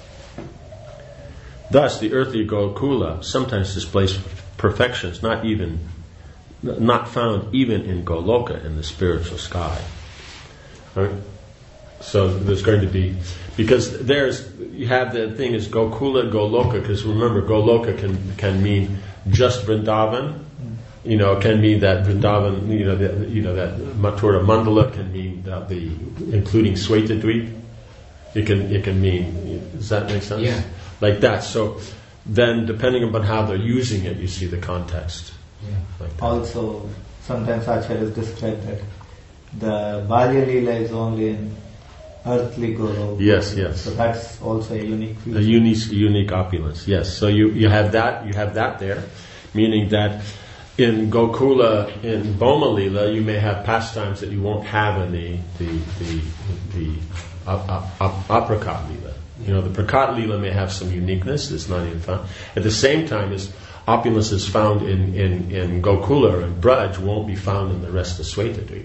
[SPEAKER 3] Thus, the earthly Gokula sometimes displays perfections not even, not found even in Goloka, in the spiritual sky. Right? So there's going to be, because there's, you have the thing is Gokula, Goloka, because remember Goloka can can mean just Vrindavan, you know, can mean that Vrindavan, you know, the, you know that Mathura Mandala can mean the, the including Swetadweep. It can it can mean, does that make sense?
[SPEAKER 7] Yeah.
[SPEAKER 3] Like that. So then, depending upon how they're using it, you see the context.
[SPEAKER 7] Yeah.
[SPEAKER 3] Like that.
[SPEAKER 4] Also, sometimes acharyas describe that the Balya Leela is only in earthly Goloka.
[SPEAKER 3] Yes, yes.
[SPEAKER 4] So that's also a unique feature.
[SPEAKER 3] A unique, unique opulence. Yes. So you, you have that. You have that there, meaning that in Gokula, in Boma Leela, you may have pastimes that you won't have in the the the, the up, up, up, apricot Leela. You know, the Prakat Leela may have some uniqueness. It's not even found. At the same time, as opulence is found in, in, in Gokula and Braj, won't be found in the rest of Swetadweep.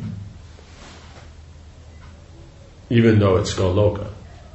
[SPEAKER 3] Even though it's Goloka.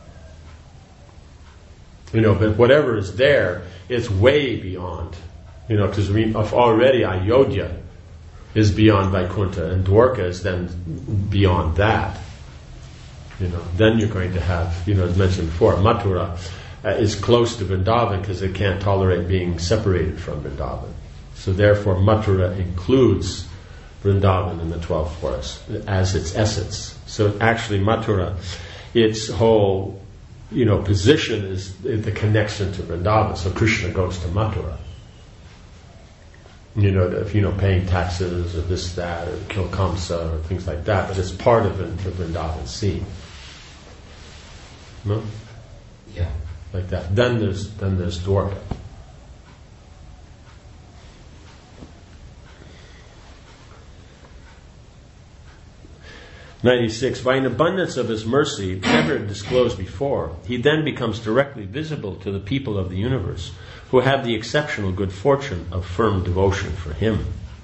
[SPEAKER 3] You know, but whatever is there, it's way beyond. You know, because we already Ayodhya is beyond Vaikuntha, and Dwarka is then beyond that. You know, then you're going to have, you know, as mentioned before, Mathura uh, is close to Vrindavan because it can't tolerate being separated from Vrindavan. So therefore, Mathura includes Vrindavan in the twelfth forest as its essence. So actually, Mathura, its whole, you know, position is the connection to Vrindavan. So Krishna goes to Mathura. You know, if you know, paying taxes or this, that, or kill Kamsa or things like that, but it's part of the Vrindavan scene. No?
[SPEAKER 7] Yeah.
[SPEAKER 3] Like that. Then there's then there's Dwarka. ninety-six. By an abundance of his mercy, never disclosed before, he then becomes directly visible to the people of the universe, who have the exceptional good fortune of firm devotion for him.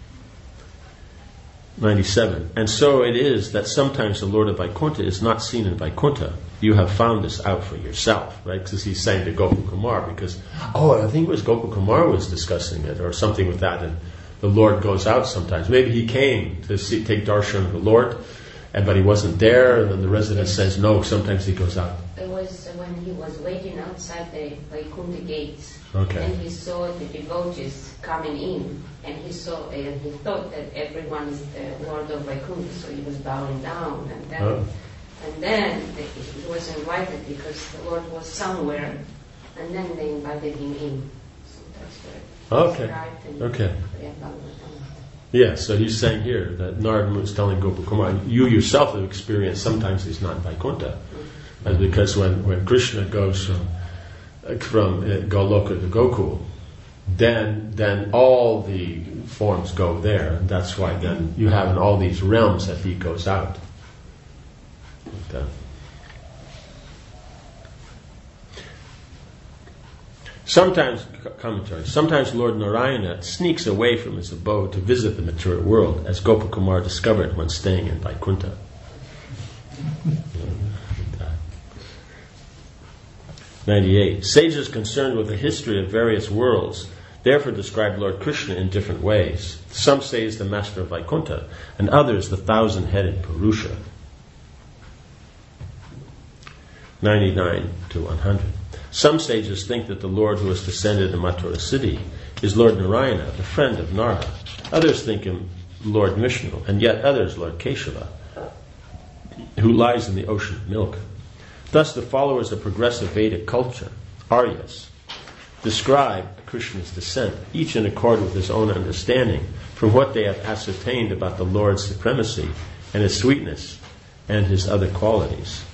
[SPEAKER 3] ninety-seven. And so it is that sometimes the Lord of Vaikuntha is not seen in Vaikuntha. You have found this out for yourself, right? Because he's saying to Gopal Kumar, because, oh, I think it was Gopal Kumar was discussing it, or something with that, and the Lord goes out sometimes. Maybe he came to see, take darshan of the Lord, and but he wasn't there, and then the resident says, no, sometimes he goes out.
[SPEAKER 5] It was when he was waiting outside the Vaikuntha gates,
[SPEAKER 3] Okay.
[SPEAKER 5] and he saw the devotees coming in, and he saw, and he thought that everyone is the Lord of Vaikuntha, so he was bowing down, and then,
[SPEAKER 3] Oh.
[SPEAKER 5] and then the, he was invited because the Lord was somewhere, and then they invited him in. So that's where
[SPEAKER 3] Okay.
[SPEAKER 5] it's right and
[SPEAKER 3] Okay.
[SPEAKER 5] yeah, Bhagavatam.
[SPEAKER 3] Yeah, so he's saying here that Narada was telling Gopal Kumar, you yourself have experienced sometimes he's not Vaikuntha. And because when, when Krishna goes from from uh, Goloka to Gokul, then then all the forms go there. And that's why then you have in all these realms that he goes out. Like that. Sometimes, commentary, sometimes Lord Narayana sneaks away from his abode to visit the material world, as Gopal Kumar discovered when staying in Vaikuntha. ninety-eight. Sages concerned with the history of various worlds therefore describe Lord Krishna in different ways. Some say he's the master of Vaikuntha, and others the thousand-headed Purusha. ninety-nine to one hundred. Some sages think that the Lord who has descended in Mathura city is Lord Narayana, the friend of Narada. Others think him Lord Vishnu, and yet others Lord Keshava, who lies in the ocean of milk. Thus the followers of progressive Vedic culture, Aryas, describe Krishna's descent, each in accord with his own understanding, from what they have ascertained about the Lord's supremacy and his sweetness and his other qualities.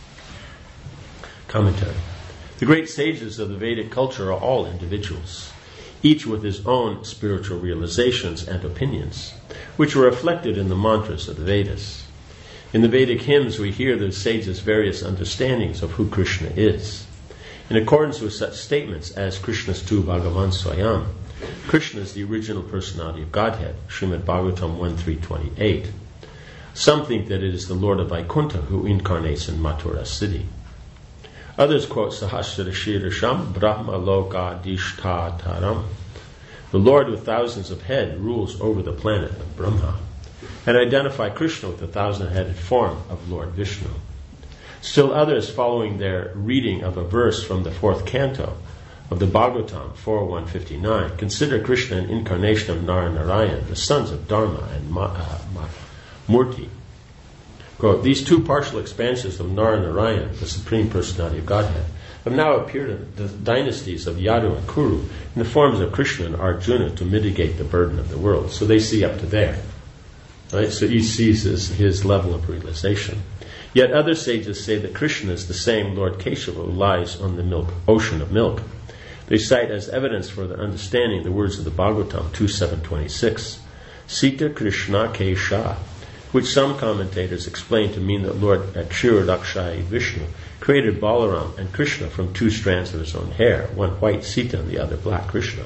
[SPEAKER 3] Commentary. The great sages of the Vedic culture are all individuals, each with his own spiritual realizations and opinions, which are reflected in the mantras of the Vedas. In the Vedic hymns we hear the sages' various understandings of who Krishna is. In accordance with such statements as Krishna's tu Bhagavan Swayam, Krishna is the original personality of Godhead, Srimad Bhagavatam one three twenty-eight. Some think that it is the Lord of Vaikuntha who incarnates in Mathura city. Others quote Sahasrara Shirasham Brahma Loka Dishtataram. The Lord with thousands of heads rules over the planet of Brahma, and identify Krishna with the thousand-headed form of Lord Vishnu. Still others, following their reading of a verse from the fourth canto of the Bhagavatam, four one fifty-nine, consider Krishna an incarnation of Nara and Narayan, the sons of Dharma and Ma- uh, Ma- Murti. Quote, these two partial expansions of Nara and Narayan, the Supreme Personality of Godhead, have now appeared in the dynasties of Yadu and Kuru in the forms of Krishna and Arjuna to mitigate the burden of the world. So they see up to there. Right? So each sees his, his level of realization. Yet other sages say that Krishna is the same Lord Keshava who lies on the milk ocean of milk. They cite as evidence for their understanding the words of the Bhagavatam two seven twenty-six, Sita Krishna Kesha, which some commentators explain to mean that Lord Kshirodakshai Vishnu created Balaram and Krishna from two strands of his own hair, one white Sita and the other black Krishna.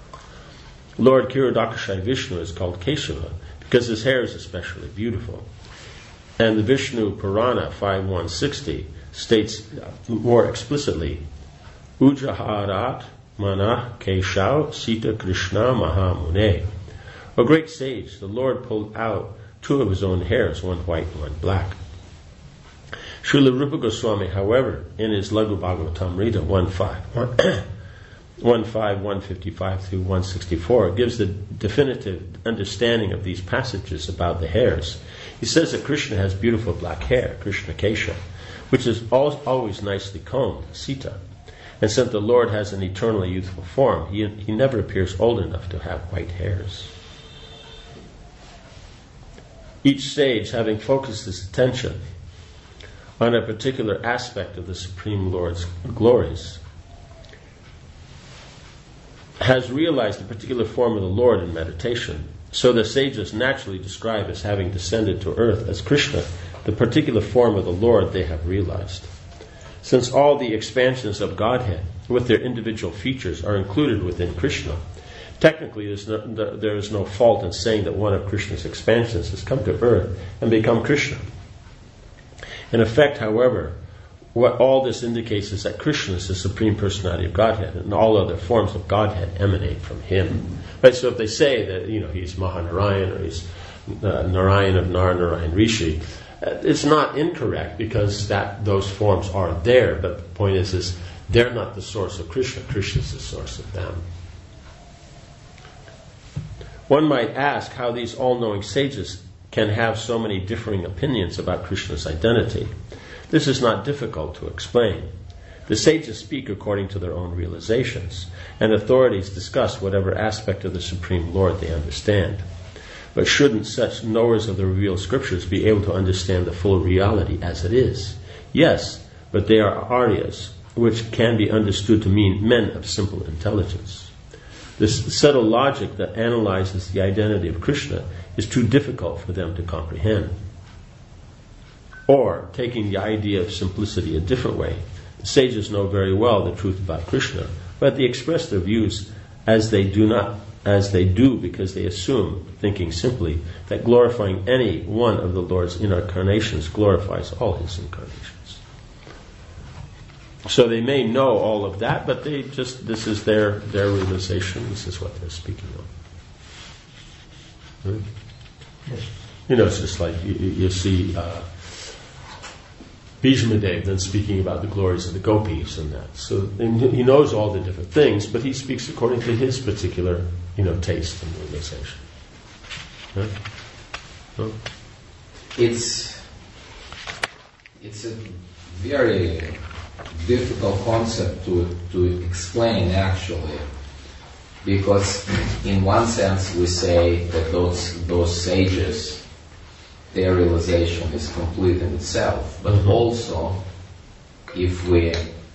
[SPEAKER 3] Lord Kshirodakshai Vishnu is called Keshava because his hair is especially beautiful. And the Vishnu Purana five one sixty states more explicitly, Ujaharat Manah Keshav Sita Krishna Mahamune. A great sage, the Lord pulled out two of his own hairs, one white and one black. Srila Rupa Goswami, however, in his Laghu Bhagavatamrita one five, one five, one fifty-five through one sixty-four, gives the definitive understanding of these passages about the hairs. He says that Krishna has beautiful black hair, Krishna Kesha, which is always nicely combed, Sita. And since the Lord has an eternally youthful form, he, he never appears old enough to have white hairs. Each sage, having focused his attention on a particular aspect of the Supreme Lord's glories, has realized a particular form of the Lord in meditation. So the sages naturally describe as having descended to earth as Krishna, the particular form of the Lord they have realized. Since all the expansions of Godhead, with their individual features, are included within Krishna, technically there's no, there is no fault in saying that one of Krishna's expansions has come to earth and become Krishna. In effect, however, what all this indicates is that Krishna is the Supreme Personality of Godhead, and all other forms of Godhead emanate from him. Right? So if they say that, you know, he's Mahanarayan or he's uh, Narayan of Nar Narayan Rishi, uh, it's not incorrect because that those forms are there. But the point is, is they're not the source of Krishna. Krishna is the source of them. One might ask how these all-knowing sages can have so many differing opinions about Krishna's identity. This is not difficult to explain. The sages speak according to their own realizations, and authorities discuss whatever aspect of the Supreme Lord they understand. But shouldn't such knowers of the revealed scriptures be able to understand the full reality as it is? Yes, but they are Aryas, which can be understood to mean men of simple intelligence. This subtle logic that analyzes the identity of Krishna is too difficult for them to comprehend. Or, taking the idea of simplicity a different way, the sages know very well the truth about Krishna, but they express their views as they do not, as they do because they assume, thinking simply, that glorifying any one of the Lord's incarnations glorifies all his incarnations. So they may know all of that, but they just, this is their, their realization, this is what they're speaking of. Right? Yes. You know, it's just like you, you see uh, Bhishmadev then speaking about the glories of the gopis and that. So and he knows all the different things, but he speaks according to his particular, you know, taste and realization. Huh? Huh?
[SPEAKER 7] It's it's a very difficult concept to to explain actually, because in one sense we say that those those sages, their realization is complete in itself, but mm-hmm. also if we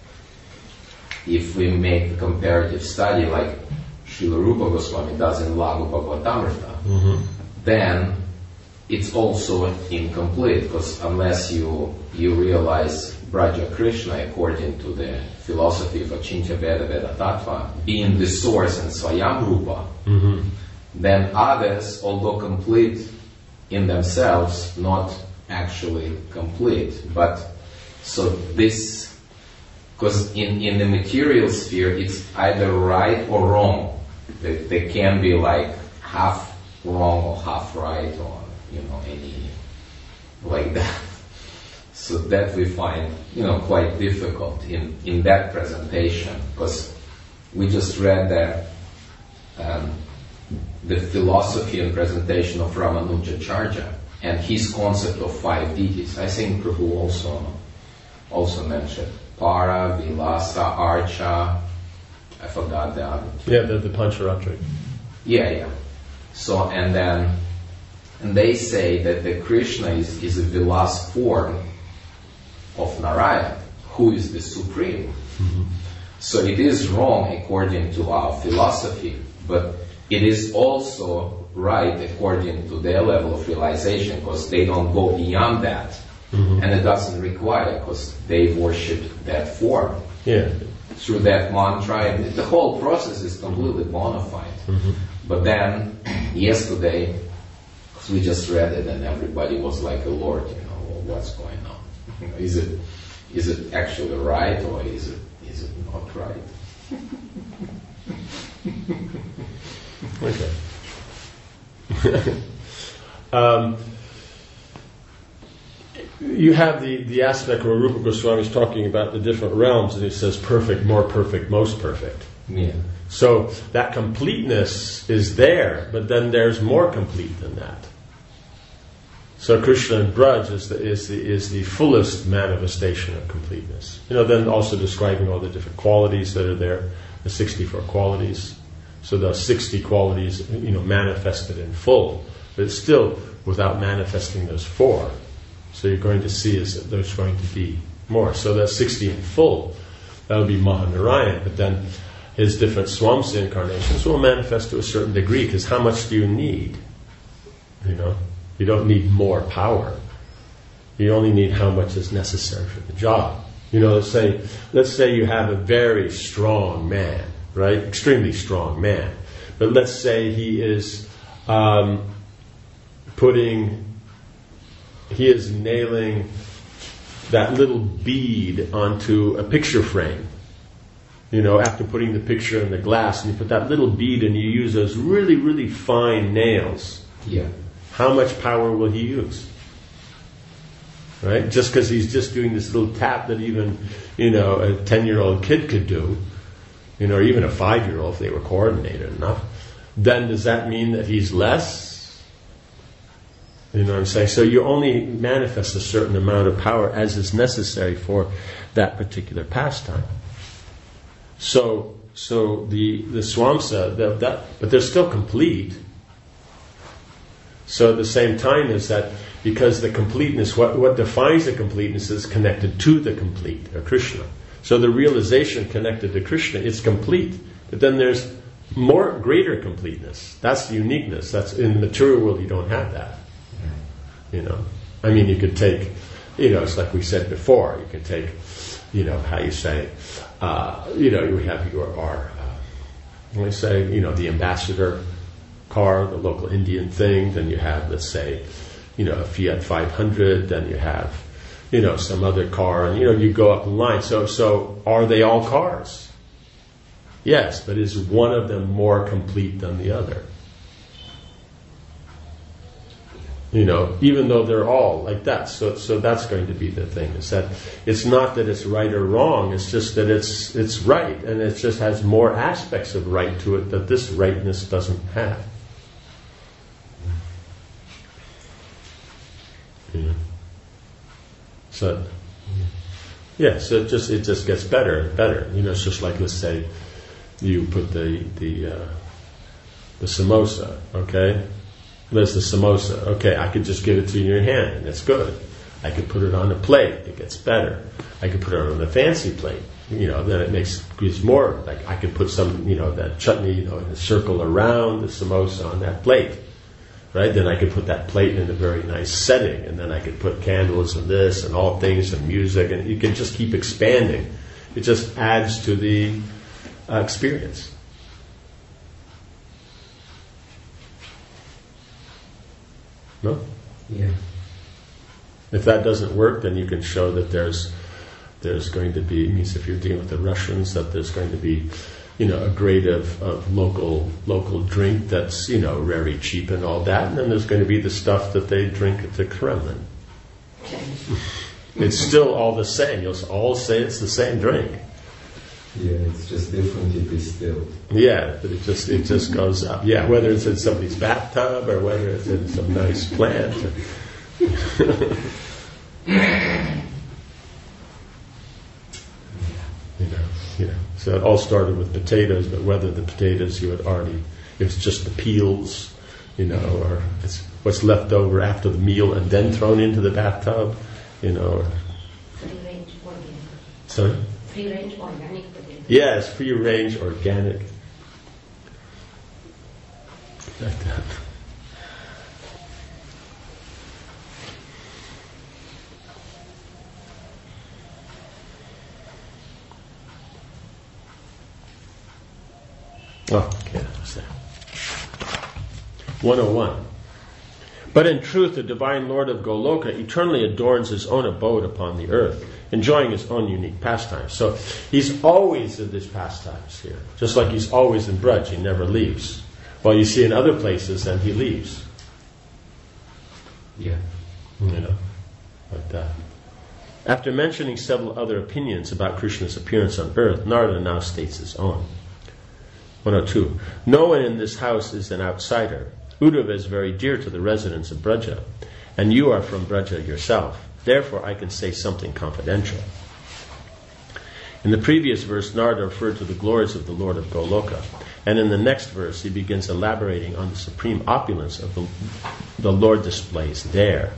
[SPEAKER 7] if we make a comparative study like Srila Rupa Goswami does in Laghu Bhagavatamrita, mm-hmm. then it's also incomplete, because unless you you realize Braja Krishna according to the philosophy of Achintya Veda Veda Tattva, being the source and Swayam Rupa, mm-hmm. then others, although complete in themselves, not actually complete. But so this, because in, in the material sphere, it's either right or wrong. They, they can be like half wrong or half right, or you know, any like that. So that we find, you know, quite difficult in, in that presentation, because we just read that um, the philosophy and presentation of Ramanujacharya and his concept of five deities. I think Prabhu also also mentioned Para, Vilasa, Archa. I forgot the other two.
[SPEAKER 3] Yeah, the, the Pancharatri.
[SPEAKER 7] Yeah, yeah. So and then and they say that the Krishna is, is a Vilas form of Narayana, who is the supreme. Mm-hmm. So it is wrong according to our philosophy, but it is also right according to their level of realization, because they don't go beyond that, mm-hmm. and it doesn't require, because they worship that form.
[SPEAKER 3] Yeah.
[SPEAKER 7] Through that mantra, and the whole process is completely bona fide. Mm-hmm. But then, yesterday, we just read it and everybody was like, oh Lord, you know, well, what's going on? Is it is it actually right, or is it is it not right?
[SPEAKER 3] Okay. um, you have the, the aspect where Rupa Goswami is talking about the different realms, and he says perfect, more perfect, most perfect.
[SPEAKER 7] Yeah.
[SPEAKER 3] So that completeness is there, but then there's more complete than that. So Krishna and Braj is the, is the is the fullest manifestation of completeness. You know, then also describing all the different qualities that are there, the sixty-four qualities. So the sixty qualities, you know, manifested in full, but it's still without manifesting those four. So you're going to see is that there's going to be more. So that sixty in full, that'll be Mahanarayan, but then his different Swamsa incarnations will manifest to a certain degree, because how much do you need? You know? You don't need more power. You only need how much is necessary for the job. You know, let's say, let's say you have a very strong man, right? Extremely strong man. But let's say he is um, putting, he is nailing that little bead onto a picture frame. You know, after putting the picture in the glass, and you put that little bead and you use those really, really fine nails.
[SPEAKER 7] Yeah.
[SPEAKER 3] How much power will he use? Right? Just because he's just doing this little tap that even, you know, a ten-year-old kid could do, you know, or even a five-year-old if they were coordinated enough, then does that mean that he's less? You know what I'm saying? So you only manifest a certain amount of power as is necessary for that particular pastime. So, so the the Swamsa, that, that, but they're still complete. So at the same time is that because the completeness, what, what defines the completeness is connected to the complete, or Krishna. So the realization connected to Krishna, it's complete. But then there's more, greater completeness. That's the uniqueness. That's in the material world you don't have that. You know, I mean, you could take, you know, it's like we said before. You could take, you know, how you say, uh, you know, you have your our, uh, when we say, you know, the ambassador car, the local Indian thing, then you have, let's say, you know, a Fiat five hundred, then you have, you know, some other car, and, you know, you go up the line. So, so are they all cars? Yes, but is one of them more complete than the other? You know, even though they're all like that. So so that's going to be the thing, is that it's not that it's right or wrong, it's just that it's it's right, and it just has more aspects of right to it that this rightness doesn't have. Yeah. So yeah, so it just it just gets better and better. You know, it's just like, let's say you put the the uh, the samosa, okay? There's the samosa. Okay, I could just give it to you in your hand, and it's good. I could put it on a plate. It gets better. I could put it on a fancy plate. You know, then it makes gives more. Like I could put some, you know, that chutney, you know, in a circle around the samosa on that plate, right? Then I could put that plate in a very nice setting, and then I could put candles and this and all things and music, and you can just keep expanding. It just adds to the uh, experience. No?
[SPEAKER 7] Yeah.
[SPEAKER 3] If that doesn't work, then you can show that there's there's going to be, it means if you're dealing with the Russians, that there's going to be, you know, a grade of, of local local drink that's, you know, very cheap and all that, and then there's going to be the stuff that they drink at the Kremlin. It's still all the same. You'll all say it's the same drink.
[SPEAKER 7] Yeah, it's just differently distilled.
[SPEAKER 3] Yeah, but it just it just goes up. Yeah, whether it's in somebody's bathtub or whether it's in some nice plant. you know, you know. So it all started with potatoes, but whether the potatoes you had already, if it's just the peels, you know, or it's what's left over after the meal and then thrown into the bathtub, you know. Or,
[SPEAKER 5] Free range organic.
[SPEAKER 3] sorry?
[SPEAKER 5] Free range organic potato.
[SPEAKER 3] Yes, free range organic. Like that. Oh, okay, that's that. one oh one. But in truth, the divine Lord of Goloka eternally adorns his own abode upon the earth, enjoying his own unique pastimes. So he's always in these pastimes here, just like he's always in Braj. He never leaves. Well, you see in other places, then he leaves.
[SPEAKER 7] Yeah.
[SPEAKER 3] You know, like that. After mentioning several other opinions about Krishna's appearance on earth, Narada now states his own. one oh two. No one in this house is an outsider. Uddhava is very dear to the residents of Braja, and you are from Braja yourself. Therefore, I can say something confidential. In the previous verse, Narada referred to the glories of the Lord of Goloka, and in the next verse, he begins elaborating on the supreme opulence of the, the Lord displays there.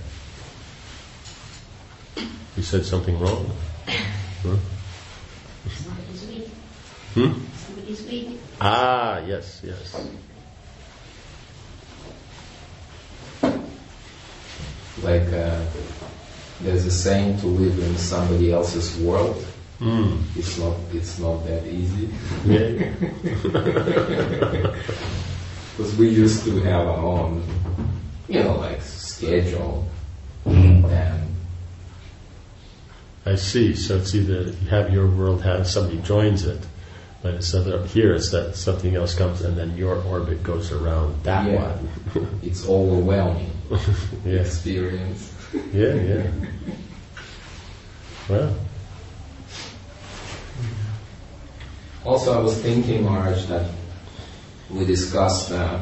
[SPEAKER 3] You said something wrong? Huh?
[SPEAKER 5] Somebody's weak.
[SPEAKER 3] Hmm?
[SPEAKER 5] Somebody's weak.
[SPEAKER 3] Ah, yes, yes.
[SPEAKER 7] Like uh, there's a saying, to live in somebody else's world.
[SPEAKER 3] Mm.
[SPEAKER 7] It's not. It's not that easy.
[SPEAKER 3] Yeah.
[SPEAKER 7] Because we used to have our own, you know, like schedule, and
[SPEAKER 3] I see. So it's either you have your world, have somebody joins it, but it's other here. It's that something else comes, and then your orbit goes around that
[SPEAKER 7] yeah,
[SPEAKER 3] one.
[SPEAKER 7] it's overwhelming
[SPEAKER 3] Yeah.
[SPEAKER 7] experience.
[SPEAKER 3] Yeah, yeah. Well.
[SPEAKER 7] Also, I was thinking, Maharaj, that we discussed uh,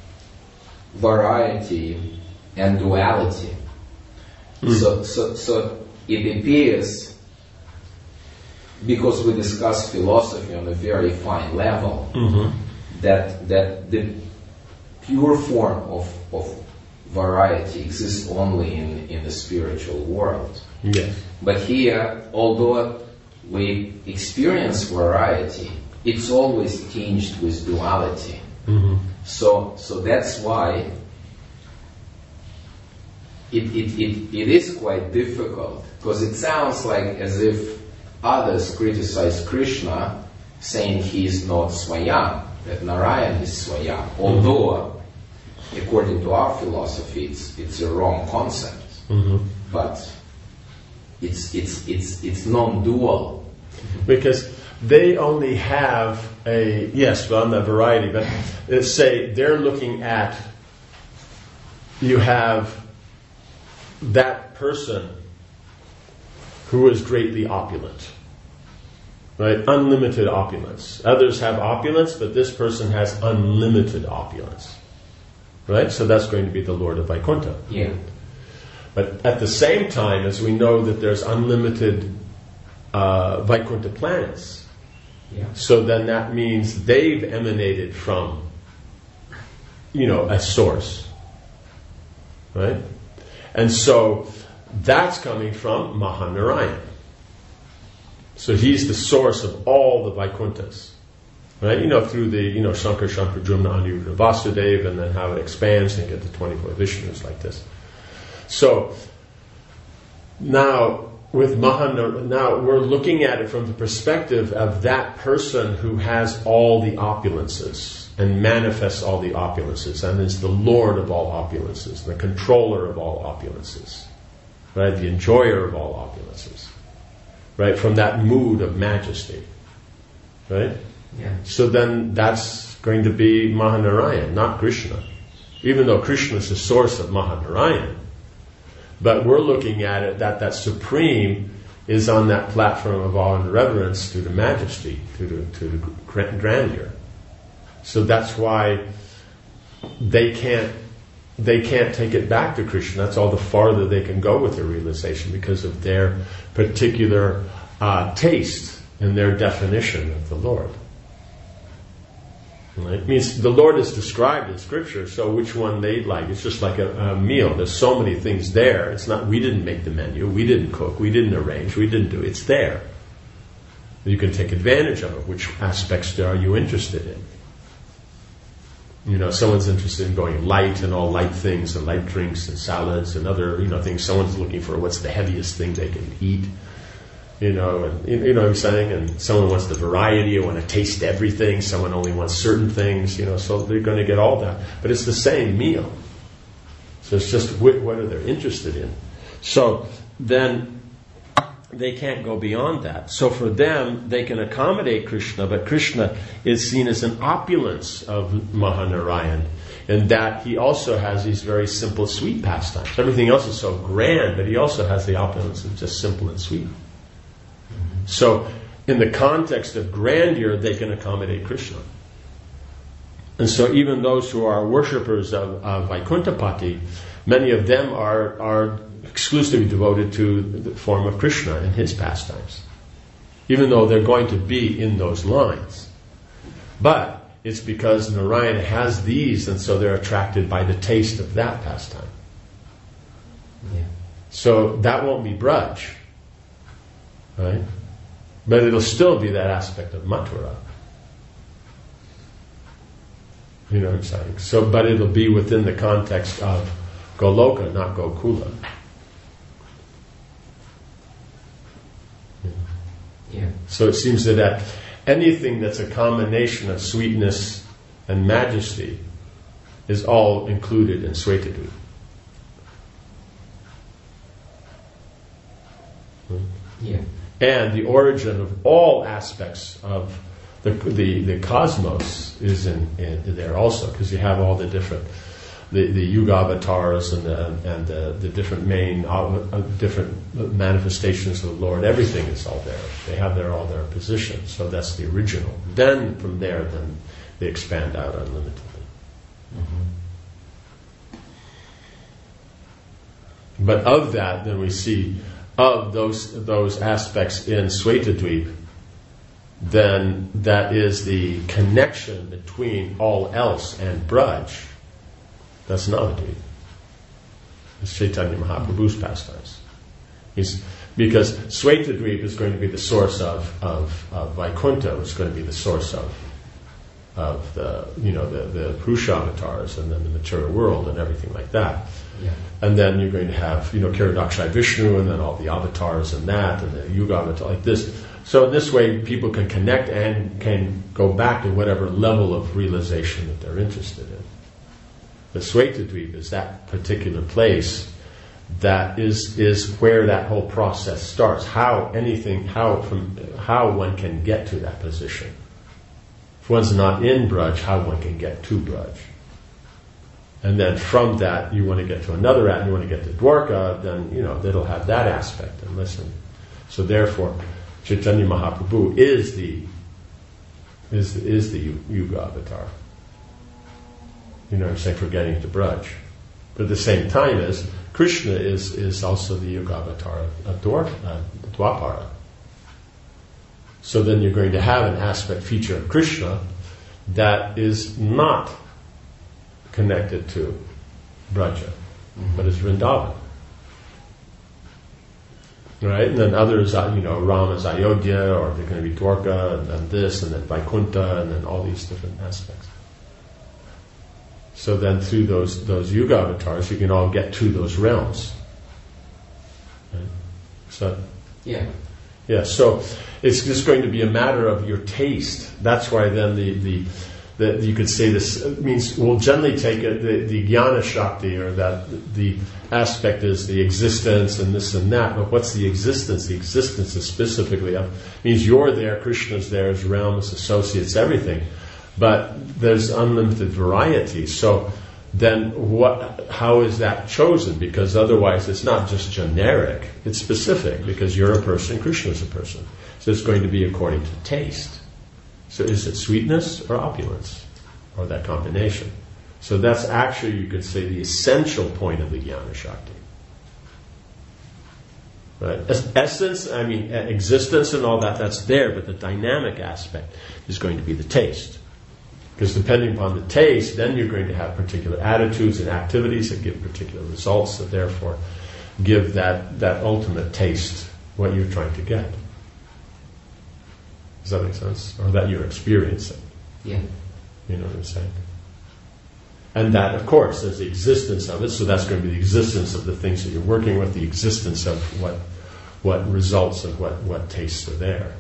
[SPEAKER 7] variety and duality. Mm. So, so, so it appears, because we discuss philosophy on a very fine level,
[SPEAKER 3] Mm-hmm.
[SPEAKER 7] that that the pure form of, of variety exists only in, in the spiritual world.
[SPEAKER 3] Yes.
[SPEAKER 7] But here, although we experience variety, it's always tinged with duality.
[SPEAKER 3] Mm-hmm.
[SPEAKER 7] So, so that's why it, it, it, it is quite difficult, because it sounds like as if others criticize Krishna, saying he is not Swayam, that Narayan is Swayam, although according to our philosophy it's, it's a wrong concept.
[SPEAKER 3] Mm-hmm.
[SPEAKER 7] But it's, it's, it's, it's non-dual.
[SPEAKER 3] Because they only have a, yes, well, on the variety, but let's say they're looking at, you have that person who is greatly opulent. Right? Unlimited opulence. Others have opulence, but this person has unlimited opulence. Right? So that's going to be the Lord of Vaikuntha.
[SPEAKER 6] Yeah.
[SPEAKER 3] But at the same time, as we know that there's unlimited uh, Vaikuntha planets,
[SPEAKER 6] Yeah.
[SPEAKER 3] so then that means they've emanated from, you know, a source. Right? And so that's coming from Mahanarayan. So he's the source of all the Vaikunthas. Right? You know, through the, you know, Shankar, Shankar, Drumna, Aniruddha, Vasudeva, and then how it expands and you get the twenty-four Vishnus like this. So, now, with Mahanarayan, now we're looking at it from the perspective of that person who has all the opulences and manifests all the opulences and is the Lord of all opulences, the controller of all opulences, right? The enjoyer of all opulences, right? From that mood of majesty, right?
[SPEAKER 6] Yeah.
[SPEAKER 3] So then that's going to be Mahanarayan, not Krishna. Even though Krishna is the source of Mahanarayan, but we're looking at it that that supreme is on that platform of awe and reverence to the majesty, to the, to the grandeur. So that's why they can't they can't take it back to Krishna. That's all the farther they can go with their realization because of their particular uh, taste and their definition of the Lord. Right? It means the Lord is described in Scripture, so which one they like. It's just like a, a meal. There's so many things there. It's not, we didn't make the menu, we didn't cook, we didn't arrange, we didn't do it. It's there. You can take advantage of it. Which aspects are you interested in? You know, someone's interested in going light and all light things and light drinks and salads and other, you know, things. Someone's looking for what's the heaviest thing they can eat. You know, and you know what I'm saying? And someone wants the variety, or want to taste everything. Someone only wants certain things, you know, so they're going to get all that. But it's the same meal. So it's just what, what are they interested in? So then they can't go beyond that. So for them, they can accommodate Krishna, but Krishna is seen as an opulence of Mahanarayan, in that he also has these very simple, sweet pastimes. Everything else is so grand, but he also has the opulence of just simple and sweet. So, in the context of grandeur, they can accommodate Krishna. And so even those who are worshippers of, of Vaikuntapati, many of them are, are exclusively devoted to the form of Krishna and his pastimes. Even though they're going to be in those lines. But it's because Narayana has these, and so they're attracted by the taste of that pastime.
[SPEAKER 6] Yeah.
[SPEAKER 3] So that won't be Braj. Right? But it'll still be that aspect of Mathura. You know what I'm saying? So, but it'll be within the context of Goloka, not Gokula.
[SPEAKER 6] Yeah. Yeah.
[SPEAKER 3] So it seems that, that anything that's a combination of sweetness and majesty is all included in Svetadvipa.
[SPEAKER 6] Yeah.
[SPEAKER 3] And the origin of all aspects of the the, the cosmos is in, in there also, because you have all the different the, the yuga avatars and the and the, the different main uh, different manifestations of the Lord. Everything is all there. They have their all their position. So that's the original. Then from there, then they expand out unlimitedly.
[SPEAKER 6] Mm-hmm.
[SPEAKER 3] But of that, then we see. Of those those aspects in Svetadvipa, then that is the connection between all else and Braj. That's Navadvipa. It's Chaitanya Mahaprabhu's pastimes. He's, because Svetadvipa is going to be the source of, of, of Vaikuntha, which is going to be the source of of the you know the, the Purusha avatars and then the material world and everything like that.
[SPEAKER 6] Yeah.
[SPEAKER 3] And then you're going to have, you know, Kiradakshai Vishnu and then all the avatars and that and the Yuga avatar like this. So in this way people can connect and can go back to whatever level of realization that they're interested in. The Svetadvipa is that particular place that is is where that whole process starts. How anything how from how one can get to that position. If one's not in Braj, how one can get to Braj. And then from that, you want to get to another rat, and you want to get to Dwarka, then, you know, it'll have that aspect, and listen. So therefore, Chaitanya Mahaprabhu is the, is, is the Yuga avatar. You know what I'm saying, for getting to Braj. But at the same time as Krishna is, is also the Yuga avatar of Dwar, uh, Dwapara. So then you're going to have an aspect feature of Krishna that is not connected to Braja, mm-hmm. but it's Vrindavan. Right? And then others, you know, Rama's Ayodhya, or they're going to be Dwarka, and then this, and then Vaikuntha, and then all these different aspects. So then through those those Yuga avatars, you can all get to those realms. Right? So,
[SPEAKER 7] yeah.
[SPEAKER 3] Yeah, so it's just going to be a matter of your taste. That's why then the, the, the you could say this means, we'll generally take it, the, the Jnana Shakti, or that the aspect is the existence and this and that, but what's the existence? The existence is specifically, of, means you're there, Krishna's there, his realms, associates, everything. But there's unlimited variety. So then what, how is that chosen? Because otherwise it's not just generic, it's specific, because you're a person, Krishna is a person. So it's going to be according to taste. So is it sweetness or opulence? Or that combination? So that's actually, you could say, the essential point of the Jnana Shakti. Right? Es- essence, I mean, existence and all that, that's there, but the dynamic aspect is going to be the taste. Because depending upon the taste, then you're going to have particular attitudes and activities that give particular results, that therefore give that, that ultimate taste, what you're trying to get. Does that make sense? Or that you're experiencing.
[SPEAKER 7] Yeah.
[SPEAKER 3] You know what I'm saying? And that, of course, there's the existence of it, so that's going to be the existence of the things that you're working with, the existence of what what results of what, what tastes are there.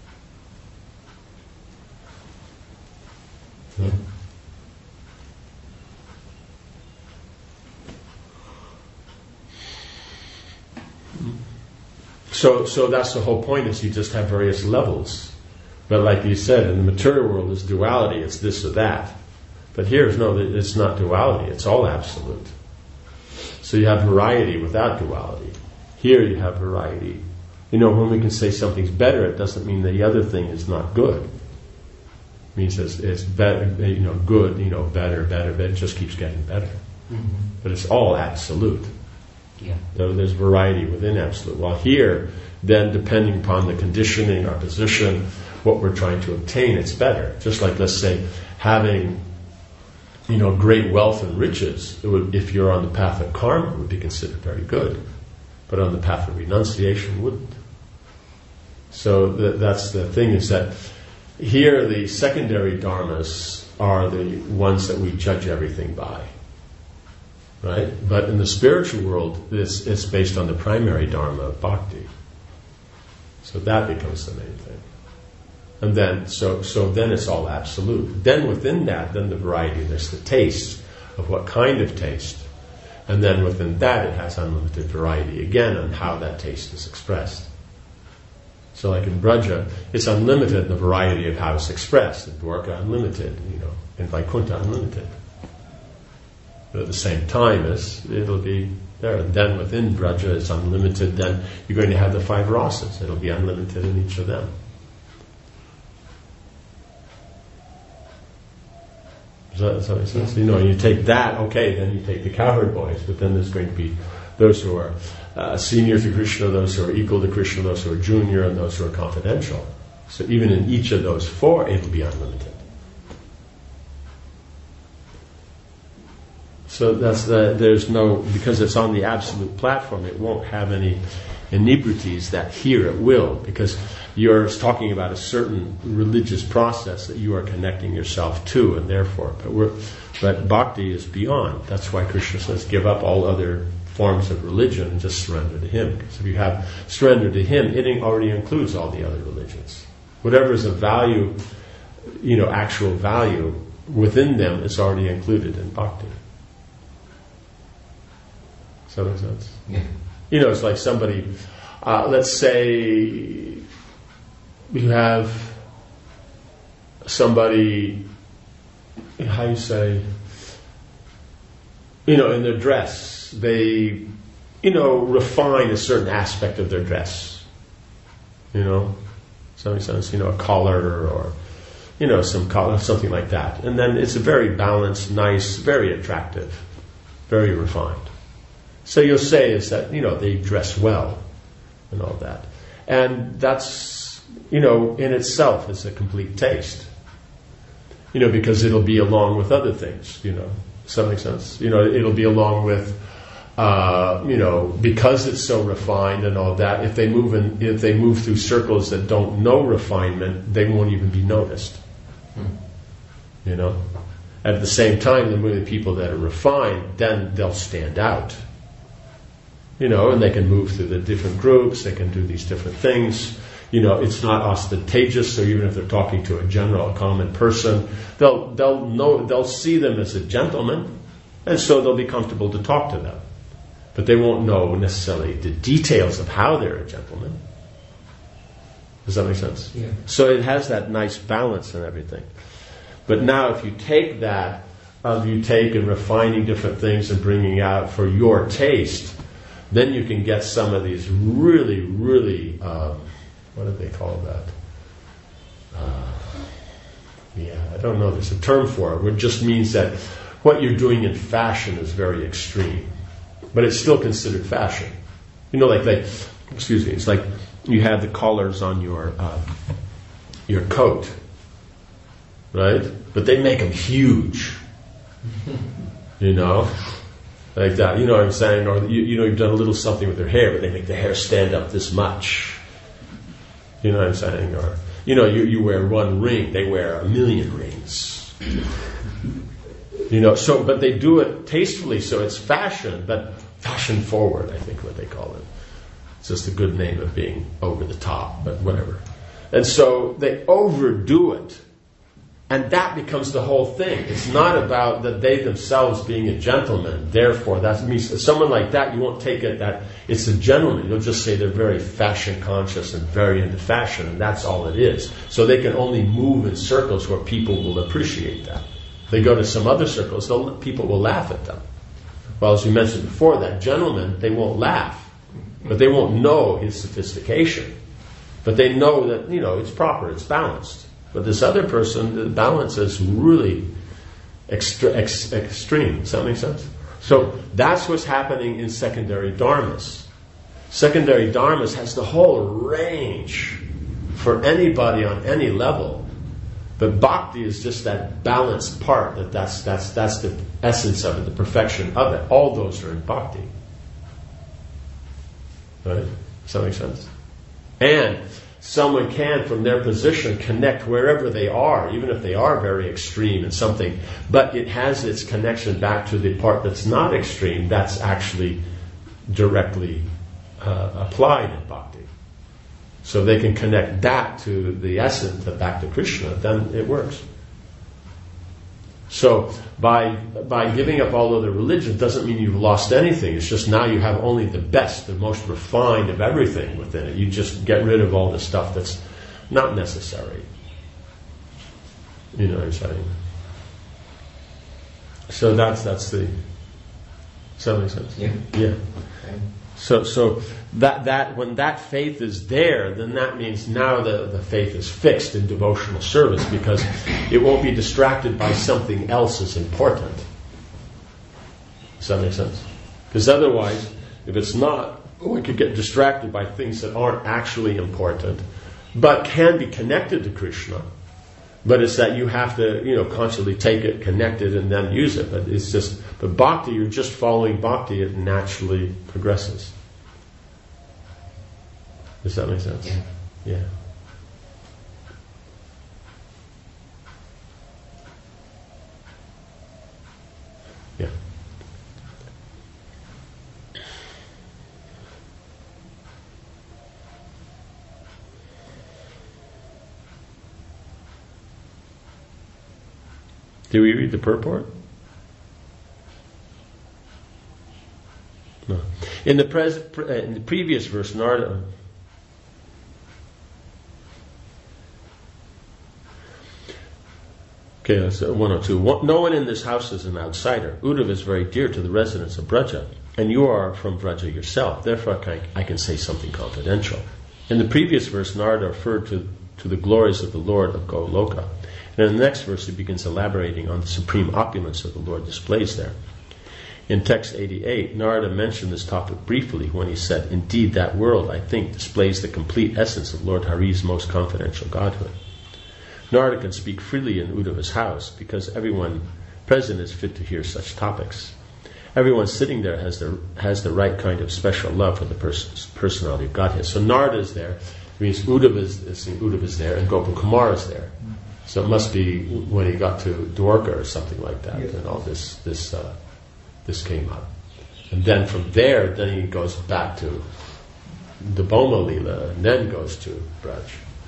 [SPEAKER 3] Yeah. So, so that's the whole point, is you just have various levels. But like you said, in the material world there's duality, it's this or that. But here, no, it's not duality, it's all absolute. So you have variety without duality. Here you have variety. You know, when we can say something's better, it doesn't mean the other thing is not good. It means it's, it's better, you know, good, you know, better, better, better. It just keeps getting better. Mm-hmm. But it's all absolute.
[SPEAKER 7] Yeah.
[SPEAKER 3] So there's variety within absolute. While here, then depending upon the conditioning, our position, what we're trying to obtain, it's better. Just like, let's say, having, you know, great wealth and riches, it would, if you're on the path of karma, it would be considered very good. But on the path of renunciation, wouldn't. So the, that's the thing, is that here the secondary dharmas are the ones that we judge everything by. Right? But in the spiritual world, it's, it's based on the primary dharma of bhakti. So that becomes the main thing. And then, so, so then it's all absolute. Then within that, then the variety, there's the taste of what kind of taste. And then within that, it has unlimited variety again on how that taste is expressed. So like in Braja, it's unlimited in the variety of how it's expressed. In Dwarka, unlimited, you know. In Vaikuntha, unlimited. But at the same time, as it'll be there. And then within Braja, it's unlimited. Then you're going to have the five rasas. It'll be unlimited in each of them. Does that, does that make sense? You know, you take that, okay, then you take the cowherd boys, but then there's going to be those who are uh, senior to Krishna, those who are equal to Krishna, those who are junior, and those who are confidential. So even in each of those four, it'll be unlimited. So that's the, there's no, because it's on the absolute platform, it won't have any inebrities that here it will, because you're talking about a certain religious process that you are connecting yourself to, and therefore, but we're, but bhakti is beyond. That's why Krishna says, give up all other forms of religion and just surrender to Him. Because if you have surrender to Him, it already includes all the other religions. Whatever is of value, you know, actual value within them, is already included in bhakti. Does that make sense?
[SPEAKER 7] Yeah.
[SPEAKER 3] You know, it's like somebody, uh, let's say you have somebody, how you say, you know, in their dress, they, you know, refine a certain aspect of their dress. You know, some sense, you know, a collar or, you know, some collar, something like that. And then it's a very balanced, nice, very attractive, very refined. So you'll say is that, you know, they dress well and all that. And that's, you know, in itself is a complete taste. You know, because it'll be along with other things, you know. Does that make sense? You know, it'll be along with, uh, you know, because it's so refined and all that, if they move in, if they move through circles that don't know refinement, they won't even be noticed. Hmm. You know? At the same time, the people that are refined, then they'll stand out. You know, and they can move through the different groups, they can do these different things. You know, it's not ostentatious, so even if they're talking to a general, a common person, they'll they'll know they'll see them as a gentleman, and so they'll be comfortable to talk to them. But they won't know necessarily the details of how they're a gentleman. Does that make sense?
[SPEAKER 7] Yeah.
[SPEAKER 3] So it has that nice balance and everything. But now if you take that, of you take and refining different things and bringing out for your taste, then you can get some of these really, really, um, what do they call that? Uh, yeah, I don't know. There's a term for it. It just means that what you're doing in fashion is very extreme. But it's still considered fashion. You know, like, like excuse me, it's like you have the collars on your uh, your coat, right? But they make them huge. You know? Like that, you know what I'm saying? Or you, you know, you've done a little something with their hair, but they make the hair stand up this much. You know what I'm saying? Or, you know, you, you wear one ring, they wear a million rings. You know, so, but they do it tastefully, so it's fashion, but fashion forward, I think what they call it. It's just a good name of being over the top, but whatever. And so they overdo it. And that becomes the whole thing. It's not about that they themselves being a gentleman. Therefore, that means someone like that, you won't take it that it's a gentleman. You'll just say they're very fashion conscious and very into fashion, and that's all it is. So they can only move in circles where people will appreciate that. They go to some other circles, people will laugh at them. Well, as we mentioned before, that gentleman, they won't laugh, but they won't know his sophistication. But they know that, you know, it's proper, it's balanced. But this other person, the balance is really extra, ex, extreme. Does that make sense? So that's what's happening in secondary dharmas. Secondary dharmas has the whole range for anybody on any level. But bhakti is just that balanced part. That that's that's that's the essence of it, the perfection of it. All those are in bhakti. Right? Does that make sense? And someone can, from their position, connect wherever they are, even if they are very extreme in something, but it has its connection back to the part that's not extreme, that's actually directly uh, applied in bhakti. So they can connect that to the essence, back to Krishna, then it works. So by by giving up all other religions doesn't mean you've lost anything. It's just now you have only the best, the most refined of everything within it. You just get rid of all the stuff that's not necessary. You know what I'm saying? So that's that's the. Does that make sense?
[SPEAKER 7] Yeah.
[SPEAKER 3] Yeah.
[SPEAKER 7] Okay.
[SPEAKER 3] So so that that when that faith is there, then that means now the, the faith is fixed in devotional service because it won't be distracted by something else as important. Does that make sense? Because otherwise, if it's not, we could get distracted by things that aren't actually important, but can be connected to Krishna. But it's that you have to, you know, constantly take it, connect it, and then use it. But it's just, but bhakti, you're just following bhakti, it naturally progresses. Does that make sense?
[SPEAKER 7] Yeah.
[SPEAKER 3] Yeah. Yeah. Did we read the purport? No. In the, pres- in the previous verse, Narada. Okay, that's one oh two. No one in this house is an outsider. Uddhava is very dear to the residents of Braja, and you are from Braja yourself. Therefore, I can say something confidential. In the previous verse, Narada referred to, to the glories of the Lord of Goloka. And in the next verse, he begins elaborating on the supreme opulence of the Lord displays there. In text eighty-eight, Narada mentioned this topic briefly when he said, "Indeed, that world, I think, displays the complete essence of Lord Hari's most confidential godhood." Narada can speak freely in Uddhava's house because everyone present is fit to hear such topics. Everyone sitting there has the has the right kind of special love for the person's personality of Godhead. So Narada is there, it means Uddhava is, is, Uddhava is there, and Gopal Kumar is there. So it must be when he got to Dwarka or something like that, yes. And all this this uh, this came up. And then from there, then he goes back to the Boma Leela, and then goes to Braj.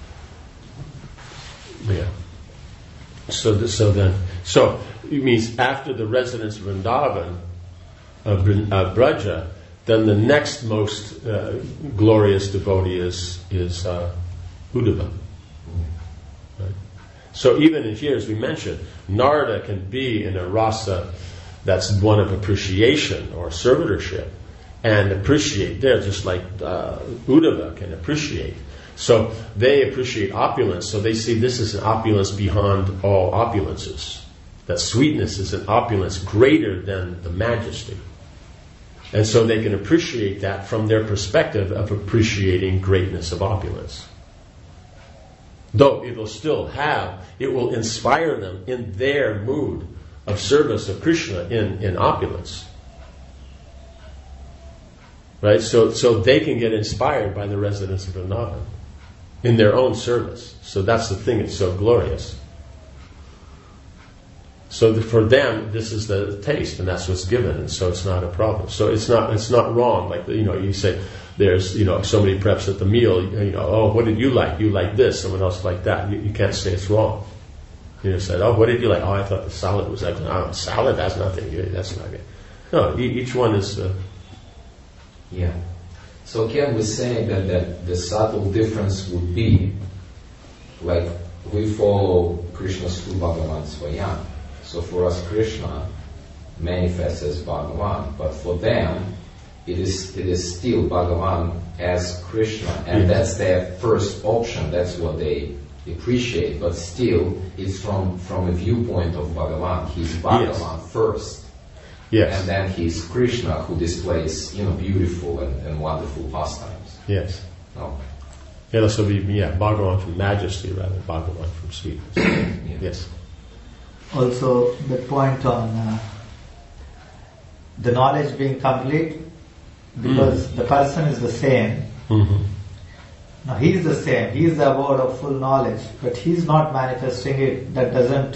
[SPEAKER 3] Yeah. So, this, so then, so it means after the residents of Vrindavan, of uh, Braja, then the next most uh, glorious devotee is is uh, Uddhava. Right? So even in here, as we mentioned, Narada can be in a rasa that's one of appreciation or servitorship, and appreciate there, just like uh, Uddhava can appreciate. So they appreciate opulence, so they see this is an opulence beyond all opulences. That sweetness is an opulence greater than the majesty. And so they can appreciate that from their perspective of appreciating greatness of opulence. Though it will still have, it will inspire them in their mood of service of Krishna in, in opulence. Right? So, so they can get inspired by the residents of Vrindavan in their own service. So that's the thing, it's so glorious. So the, for them, this is the taste, and that's what's given, and so it's not a problem. So it's not it's not wrong. Like, you know, you say there's, you know, so many preps at the meal, you know, oh, what did you like? You like this, someone else liked that. You, you can't say it's wrong. You just said, oh, what did you like? Oh, I thought the salad was excellent. Oh, salad, that's nothing. That's not good. No, each one is... Uh,
[SPEAKER 7] yeah. So Ken was saying that, that the subtle difference would be, like, we follow Krishna's through Bhagavan Swayam. So for us, Krishna manifests as Bhagavan, but for them, it is it is still Bhagavan as Krishna, and that's their first option. That's what they appreciate. But still, it's from from a viewpoint of Bhagavan. He's Bhagavan yes. first.
[SPEAKER 3] Yes.
[SPEAKER 7] And then he's Krishna who displays, you know, beautiful and, and wonderful pastimes.
[SPEAKER 3] Yes.
[SPEAKER 7] No.
[SPEAKER 3] Yeah, so be yeah, Bhagavan from majesty rather than Bhagavan from sweetness. yeah. Yes.
[SPEAKER 4] Also, the point on uh, the knowledge being complete, because mm. the person is the same.
[SPEAKER 3] Mm-hmm.
[SPEAKER 4] Now he is the same. He is the abode of full knowledge, but he is not manifesting it. That doesn't.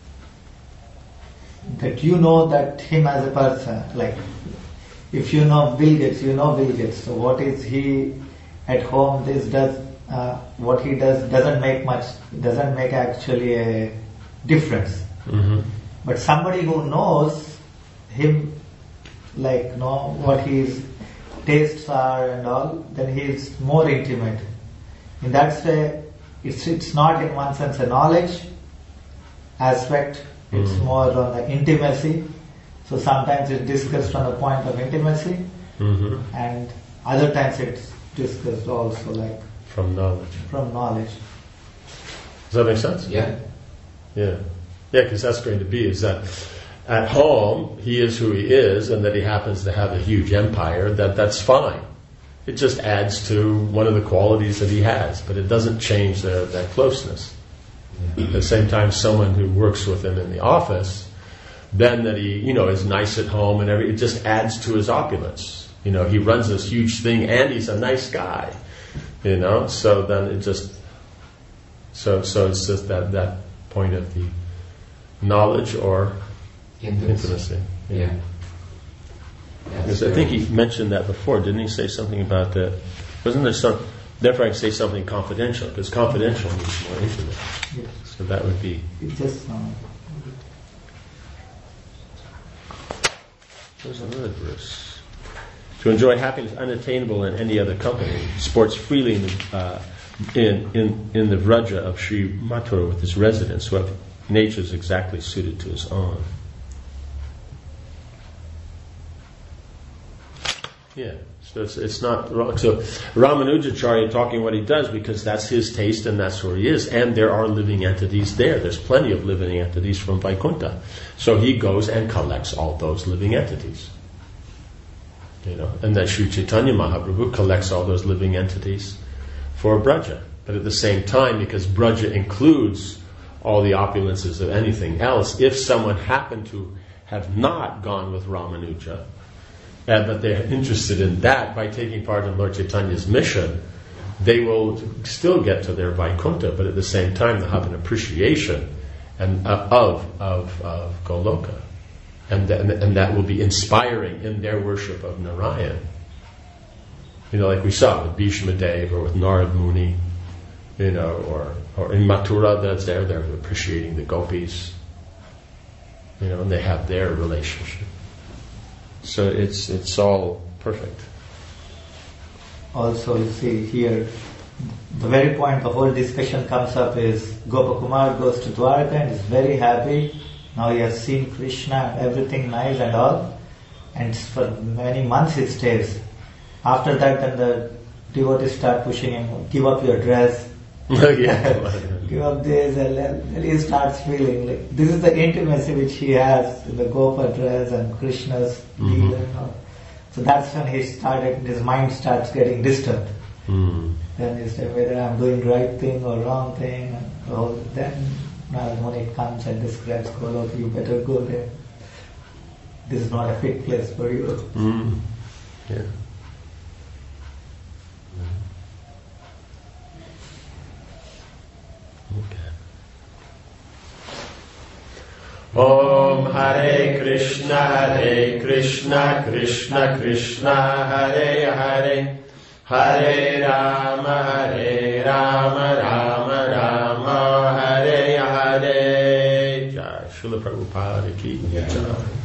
[SPEAKER 4] That you know that him as a person, like if you know Bill Gates, you know Bill Gates. So what is he at home? This does uh, what he does doesn't make much, doesn't make actually a difference.
[SPEAKER 3] Mm-hmm.
[SPEAKER 4] But somebody who knows him, like know what his tastes are and all, then he is more intimate. In that way, it's it's not in one sense a knowledge aspect. It's mm-hmm. more on the intimacy. So sometimes it's discussed from the point of intimacy,
[SPEAKER 3] mm-hmm.
[SPEAKER 4] and other times it's discussed also like
[SPEAKER 3] from knowledge.
[SPEAKER 4] From knowledge.
[SPEAKER 3] Does that make sense?
[SPEAKER 7] Yeah.
[SPEAKER 3] Yeah. Yeah, because that's going to be is that at home he is who he is, and that he happens to have a huge empire. That that's fine. It just adds to one of the qualities that he has, but it doesn't change the, that closeness. At the same time, someone who works with him in the office, then that he, you know, is nice at home and every, it just adds to his opulence. You know, he runs this huge thing and he's a nice guy. You know, so then it just, so so it's just that, that point of the knowledge or intimacy. intimacy. Yeah.
[SPEAKER 7] yeah.
[SPEAKER 3] Because I think he mentioned that before, didn't he say something about that? Wasn't there some... Therefore, I can say something confidential, because confidential means more intimate.
[SPEAKER 4] Yes.
[SPEAKER 3] So that would be...
[SPEAKER 4] It just... Um,
[SPEAKER 3] There's another verse. To enjoy happiness unattainable in any other company, sports freely in the, uh, in, in, in the Vraja of Sri Mathura with his residents, who have nature is exactly suited to his own. Yeah, so it's, it's not wrong. So Ramanujacharya talking what he does because that's his taste and that's where he is. And there are living entities there. There's plenty of living entities from Vaikuntha. So he goes and collects all those living entities. You know, and then Sri Chaitanya Mahaprabhu collects all those living entities for Braja. But at the same time, because Braja includes all the opulences of anything else, if someone happened to have not gone with Ramanuja, Uh, but they're interested in that by taking part in Lord Chaitanya's mission, they will still get to their Vaikuntha, but at the same time they'll have an appreciation and uh, of, of of Goloka, and, th- and that will be inspiring in their worship of Narayan. You know, like we saw with Bhishma Dev or with Narad Muni, you know, or or in Mathura, that's there. They're appreciating the gopis, you know, and they have their relationship. So it's it's all perfect.
[SPEAKER 4] Also, you see here, the very point the whole discussion comes up is Gopakumar goes to Dwarka and is very happy. Now he has seen Krishna, everything nice and all, and for many months he stays. After that, then the devotees start pushing him, give up your dress, give up this, and then he starts feeling like this is the intimacy which he has in the Gopa dress and Krishna's
[SPEAKER 3] mm-hmm.
[SPEAKER 4] leela and all. So that's when he started, his mind starts getting disturbed.
[SPEAKER 3] Mm.
[SPEAKER 4] Then he said whether I'm doing right thing or wrong thing. And all. Then Narad Muni comes and describes Goloka, you better go there. This is not a fit place for you.
[SPEAKER 3] Mm. Yeah. Okay. Om Hare Krishna Hare Krishna Krishna Krishna Hare Hare Hare Rama Hare Rama Rama Rama Hare Hare. Jai Srila Prabhupada ki jai.